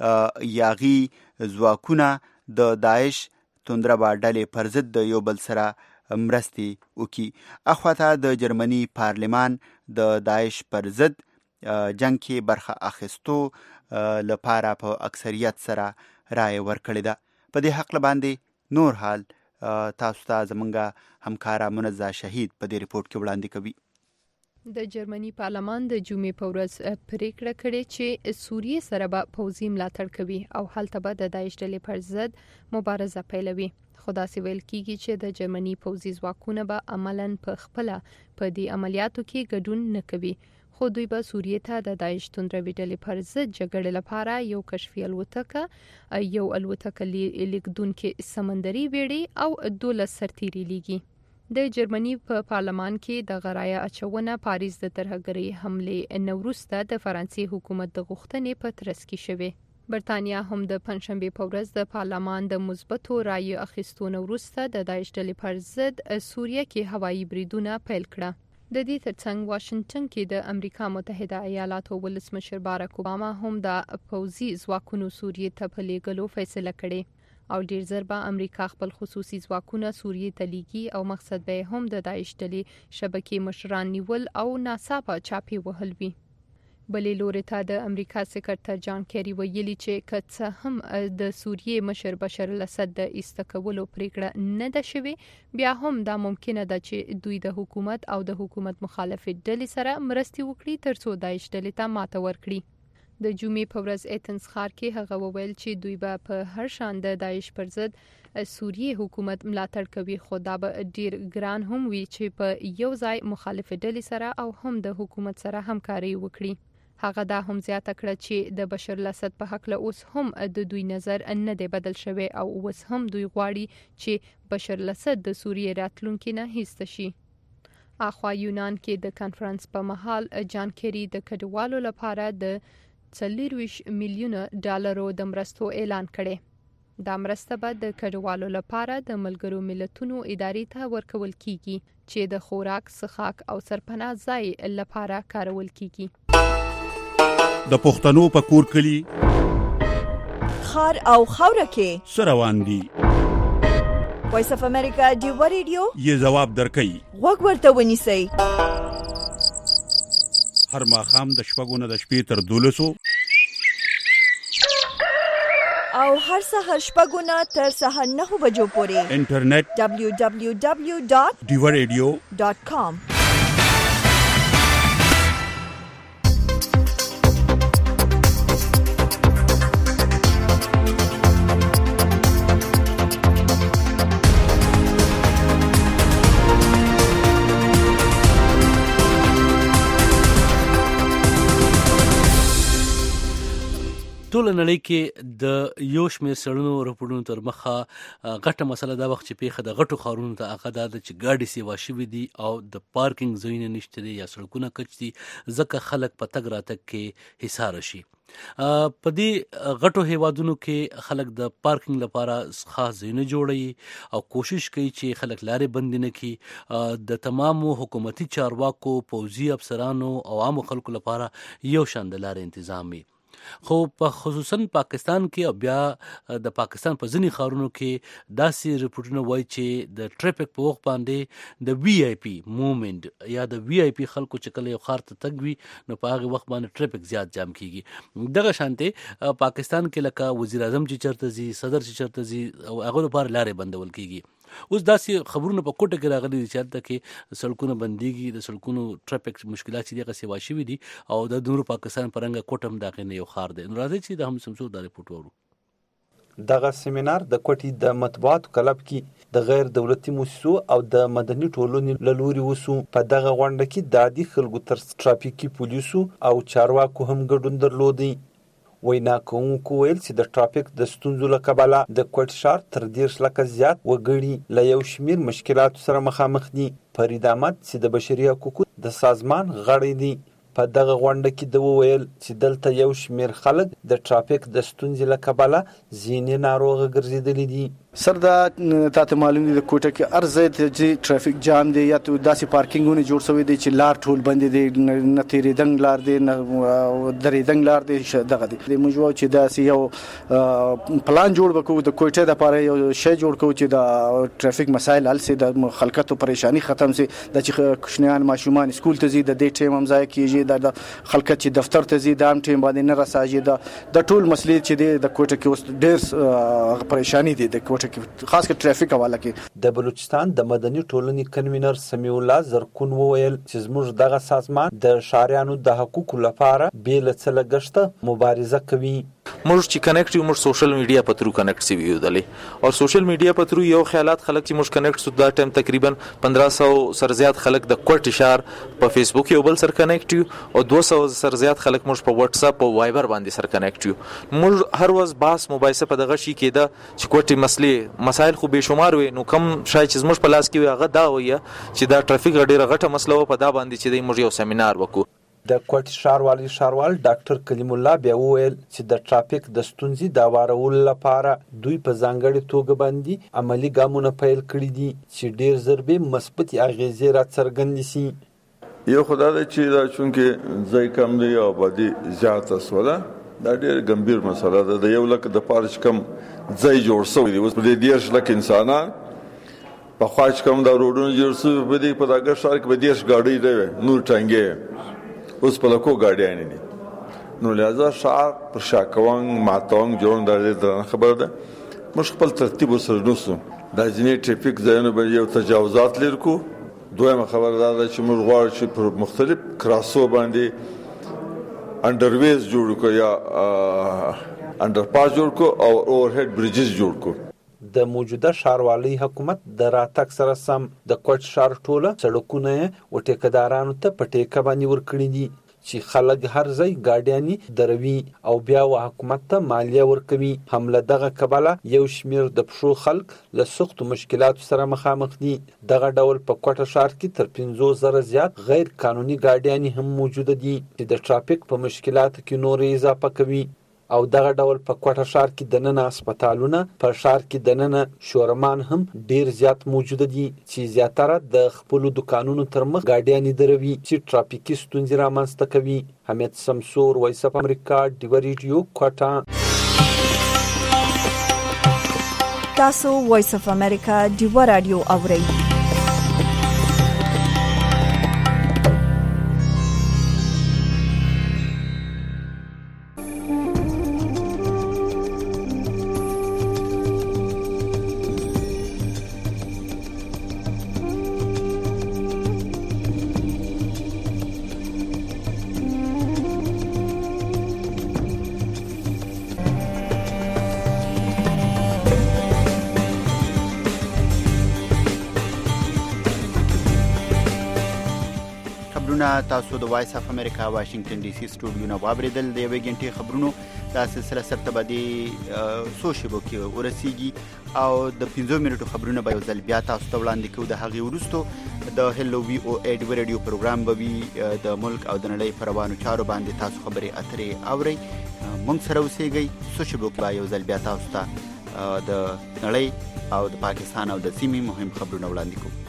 یاغي ځواکونه د داعش توندربا ډلې پر ضد د یو بل سره مرستې وکړي. اخواته د جرمني پارلمان د داعش پر ضد جنگ کې برخه اخیستو لپاره په اکثریت سره رائے ورکړې ده. په دې حق باندې نور حال تاسو ته زمونږ همکارا منزه شهید په دې ریپورت کې وړاندې کوي. د جرمني پارلمان د جمعې په ورځ پریکړه کړې چې سوریې سره به پوځي ملاتړ کوي او هلته به د داعش ډلې پر ضد مبارزه پیلوي. خو داسې ویل کیږي چې د جرمني پوځي ځواکونه به عملاً په خپله په دې عملیاتو کې ګډون نه کوي، خو دوی به سوریې ته د داعش توندروي ډلې پر ضد جګړې لپاره یو کشفي الوتکه، یو الوتکه لیږدونکې سمندري بیړۍ او 12 سرتیري لیږي. د جرمني په پارلمان کې د غرایه اچونه پاریس د ترهګرۍ حملې نه وروسته د فرانسې حکومت د غوښتنې په ترڅ کې شوې. برتانیا هم د پنځشنبه په ورځ د پارلمان د مثبتو رایو اخیستو نه وروسته د داعش ډلې پر ضد سوریه کې هوایي بریدونه پیل کړه. د دې ترڅنګ واشنگټن کې د امریکا متحده ایالاتو ولسمشر باراک اوباما هم د پوځي ځواکونو سوریې ته په لیږلو فیصله کړې او ډیر زر به امریکا خپل خصوصي ځواکونه سوریې ته لیږي او مقصد به هم د داعش ډلې شبکې مشران نیول او ناڅاپه چاپی وهل وي. بلې لوري ته د امریکا سکرټر جان کیری ویلي چې که څه هم د سوریې مشر بشار الاسد د ایستکولو پریکړه نه ده شوې، بیا هم دا ممکنه ده چې دوی د حکومت او د حکومت مخالفې ډلې سره مرستې وکړي ترڅو داعش ډلې ته ماته ورکړي. د جمعې په ورځ ایتنز ښار کې هغه وویل چې دوی به په هر شان د داعش پر ضد سوریې حکومت ملاتړ کوي، خو دا به ډیر ګران هم وي چې په یو ځای مخالفې ډلې سره او هم د حکومت سره همکاري وکړي. هغه دا هم زیاته کړه چې د بشار الاسد په حق له اوس هم د دوی نظر نه دی بدل شوی او اوس هم دوی غواړي چې بشار الاسد د سوریې راتلونکي نه هیڅ شي. اخوا یونان کې د کانفرنس په مهال جان کیری د کډوالو لپاره د 40 میلیونه ډالرو د مرستو اعلان کړي. دا مرسته به د کډوالو لپاره د ملګرو ملتونو ادارې ته ورکول کیږي چې د خوراک، څښاک او سرپناه ځای لپاره کارول کیږي. د پښتنو په کور کلی خار او خوره کې سروان دي. وایس اف امریکا ډیو ریډیو یې جواب درکړي. وګ ورته ونیسئ. هر ماښام د شپږو نه د شپې تر 12 او هر سهار شپږو نه تر سهار 9 بجو پورې انټرنیټ www.diwaradio.com. ټول نړۍ کې د یو شمېر سړونو رپورټونو تر مخه غټه مسله دا وخت چې پیښه د غټو ښارونو ته هغه ده چې ګاډي سیوا شوي دي او د پارکینګ ځایونه نشته دي یا سړکونه کچ دي، ځکه خلک په تګ راتګ کې حصاره شي. په دې غټو هیوادونو کې خلک د پارکینګ لپاره خاص ځایونه جوړوي او کوشش کوي چې خلک لارې بندې نه کړي. د تمامو حکومتي چارواکو، پوځي افسرانو او عامو خلکو لپاره یو شان د لارې تنظیم وي. خو په خصوصا پاکستان کې او بیا د پاکستان په ځینې ښارونو کې داسې رپورټونه وایي چې د ټریفک په وخت باندې د وی آی پی موومنټ یا د وی آی پی خلکو چې کله یو ښار ته تګ وي نو په هغه وخت باندې ټریفک زیات جام کیږي. دغه شانته پاکستان کې لکه وزیر اعظم چې چرته ځي، صدر چې چرته ځي او هغه لپاره لارې بندول کیږي. اوس داسې خبرونه په کوټه کې راغلي دي چې هلته کې سړکونه بندېږي، د سړکونو ټریفک مشکلات چې دغه سیوا شوي دي او د نورو پاکستان په رنګه کوټه هم داخل نه یو ښار دی. نو راځئ چې د هم سمسور دا رپورټ وورو. دغه سیمینار د کوټې د مطبوعاتو کلب کې د غیر دولتي مؤسسو او د مدني ټولنې له لوري وسو. په دغه غونډه کې د عادي خلکو تر ټرافیکي پولیسو او چارواکو هم ګډون درلودی. وینا کوونکو ویل چې د ټرافیک د ستونزو له کبله د کوټ ښار تر 10 لکه زیات وګړي له یو شمېر مشکلاتو سره مخامخ دي. فرید احمد چې د بشري حقوقو د سازمان غړی دی په دغه غونډه کې د وویل چې دلته یو شمېر خلک د ټرافیک د ستونزې له کبله ځینې ناروغه ګرځېدلي دي. سر دا تاسو معلوم دي د کوټه کې ارزه ته ټرافیک جام دی یا ته داسې پارکینګونه جوړ شوی دي چې لار ټول بند دي نه تیریدنګ لار دي نه درېدنګ لار دي دغه دي موږ چې داسې یو پلان جوړ وکړو د کوټه د لپاره یو شی جوړ کړو چې د ټرافیک مسایل حل سي د خلکو پریشانی ختم سي د چې کوشنیان ماشومان سکول ته زی د دې ټیم هم ځای کیږي د خلکو چې دفتر ته زی د ام ټیم باندې نه رساږي د ټول مسلې چې د کوټه کې اوس ډېر پریشانی دي د خاص کر ټرافیک حواله کې د بلوچستان د مدني ټولنې کنوینر سمیع الله زرکون وویل چې زموږ دغه سازمان د شاریانو د حقوقو لپاره بیل څه لګښت مبارزه کوي. موږ چې کنیکټ یو موږ سوشل میډیا په ترو کنیکټ سی ویو دلې او سوشل میډیا په ترو یو خیالات خلک چې موږ کنیکټ سو دا ټایم تقریبا 1500 سر زیات خلک د کوټ شهر په فیسبوک یو بل سر کنیکټ یو او 200 سر زیات خلک موږ په واتس اپ او وایبر باندې سر کنیکټ یو. موږ هر ورځ باس مباحثه په دغه شي کېده چې کوټي مسایل خو به شمار وي نو کم شای چې موږ په لاس کې وي هغه دا وي چې دا ټرافیک ډیره غټه مسله و په دا باندې چې موږ یو سیمینار وکړو. د کوټ ښاروال ډاکټر کلیم الله بیا وویل چې د ټرافیک د ستونزې د وارولو لپاره دوی په ځانګړي توګه باندې عملی ګامونه پیل کړي دي چې ډیر ضربې مثبت اغیزې راڅرګندې شي. یو خدای دې چې دا چونکه ځای کم دی او باندې زیاته سوله دا ډیر ګمبیر مسله ده. د یو لکه د پارچ کم ځای جوړ شوی دی اوس په دې 10 لک انسانان په خواج کم دا روډونه جوړ شوی په دې په دغه ښار کې به 10 ګاډي دی نور ټانګې اوس په لکو ګاډیان دي نو لہذا شهر پر شاکوانګ ماتونګ جوړ د خبره ده موږ خپل ترتیب سره نوسو د ځینې ټریفیک ځایونو باندې یو تجاوزات لرو. دویمه خبره ده چې موږ غواړو چې پر مختلف کراسو باندې انډرویز جوړ کو یا انډرپاس جوړ کو او اورهډ بریجز جوړ کو. د موجوده ښاروالۍ حکومت د راتګ سره سم د کوټ ښار ټوله سړکونه او ټیکدارانو ته په ټیکه باندې ورکړي دي چې خلک هر ځای ګاډیانی دروي او بیا حکومت ته مالیه ورکوي. حمله دغه کبله یو شمیر د پښو خلک له سختو مشکلاتو سره مخامخ دي. دغه ډول په کوټ ښار کې تر 15,000 زیات غیر قانوني ګاډیانی هم موجوده دي چې د ټرافیک په مشکلاتو کې نور اضافه کوي. او دغه ډول په کوټه ښار کې د نن هسپتالونه په ښار کې د نن شورمان هم ډیر زیات موجوده دي چې زیاتره د خپل دکانونو تر مخ ګاډیانی دروي چې ټرافیکي ستونزې رامنځته کوي. حمید سمسور وایس اف امریکا ډیو ریډیو کوټه. تاسو وایس اف امریکا ډیو رادیو اورئ. تاسو د وایس اف امریکا واشنگټن ډي سي سټوډیو نه واوریدل. د یوې غنټې خبرونو دا سلسله سره باندې سوشل کې ورسیږي او د 15 منټو خبرونه به یو ځل بیا تاسو ته وړاندې کوو. د هغې وروسته د هلو وی او ای ډیو ریډیو پروګرام به وي د ملک او د نړۍ په روانو چارو باندې تاسو خبرې اترې اورئ. موږ سره اوسېږئ. سوشل به یو ځل بیا تاسو ته د نړۍ او د پاکستان او د سیمې مهم خبرونه وړاندې کوو.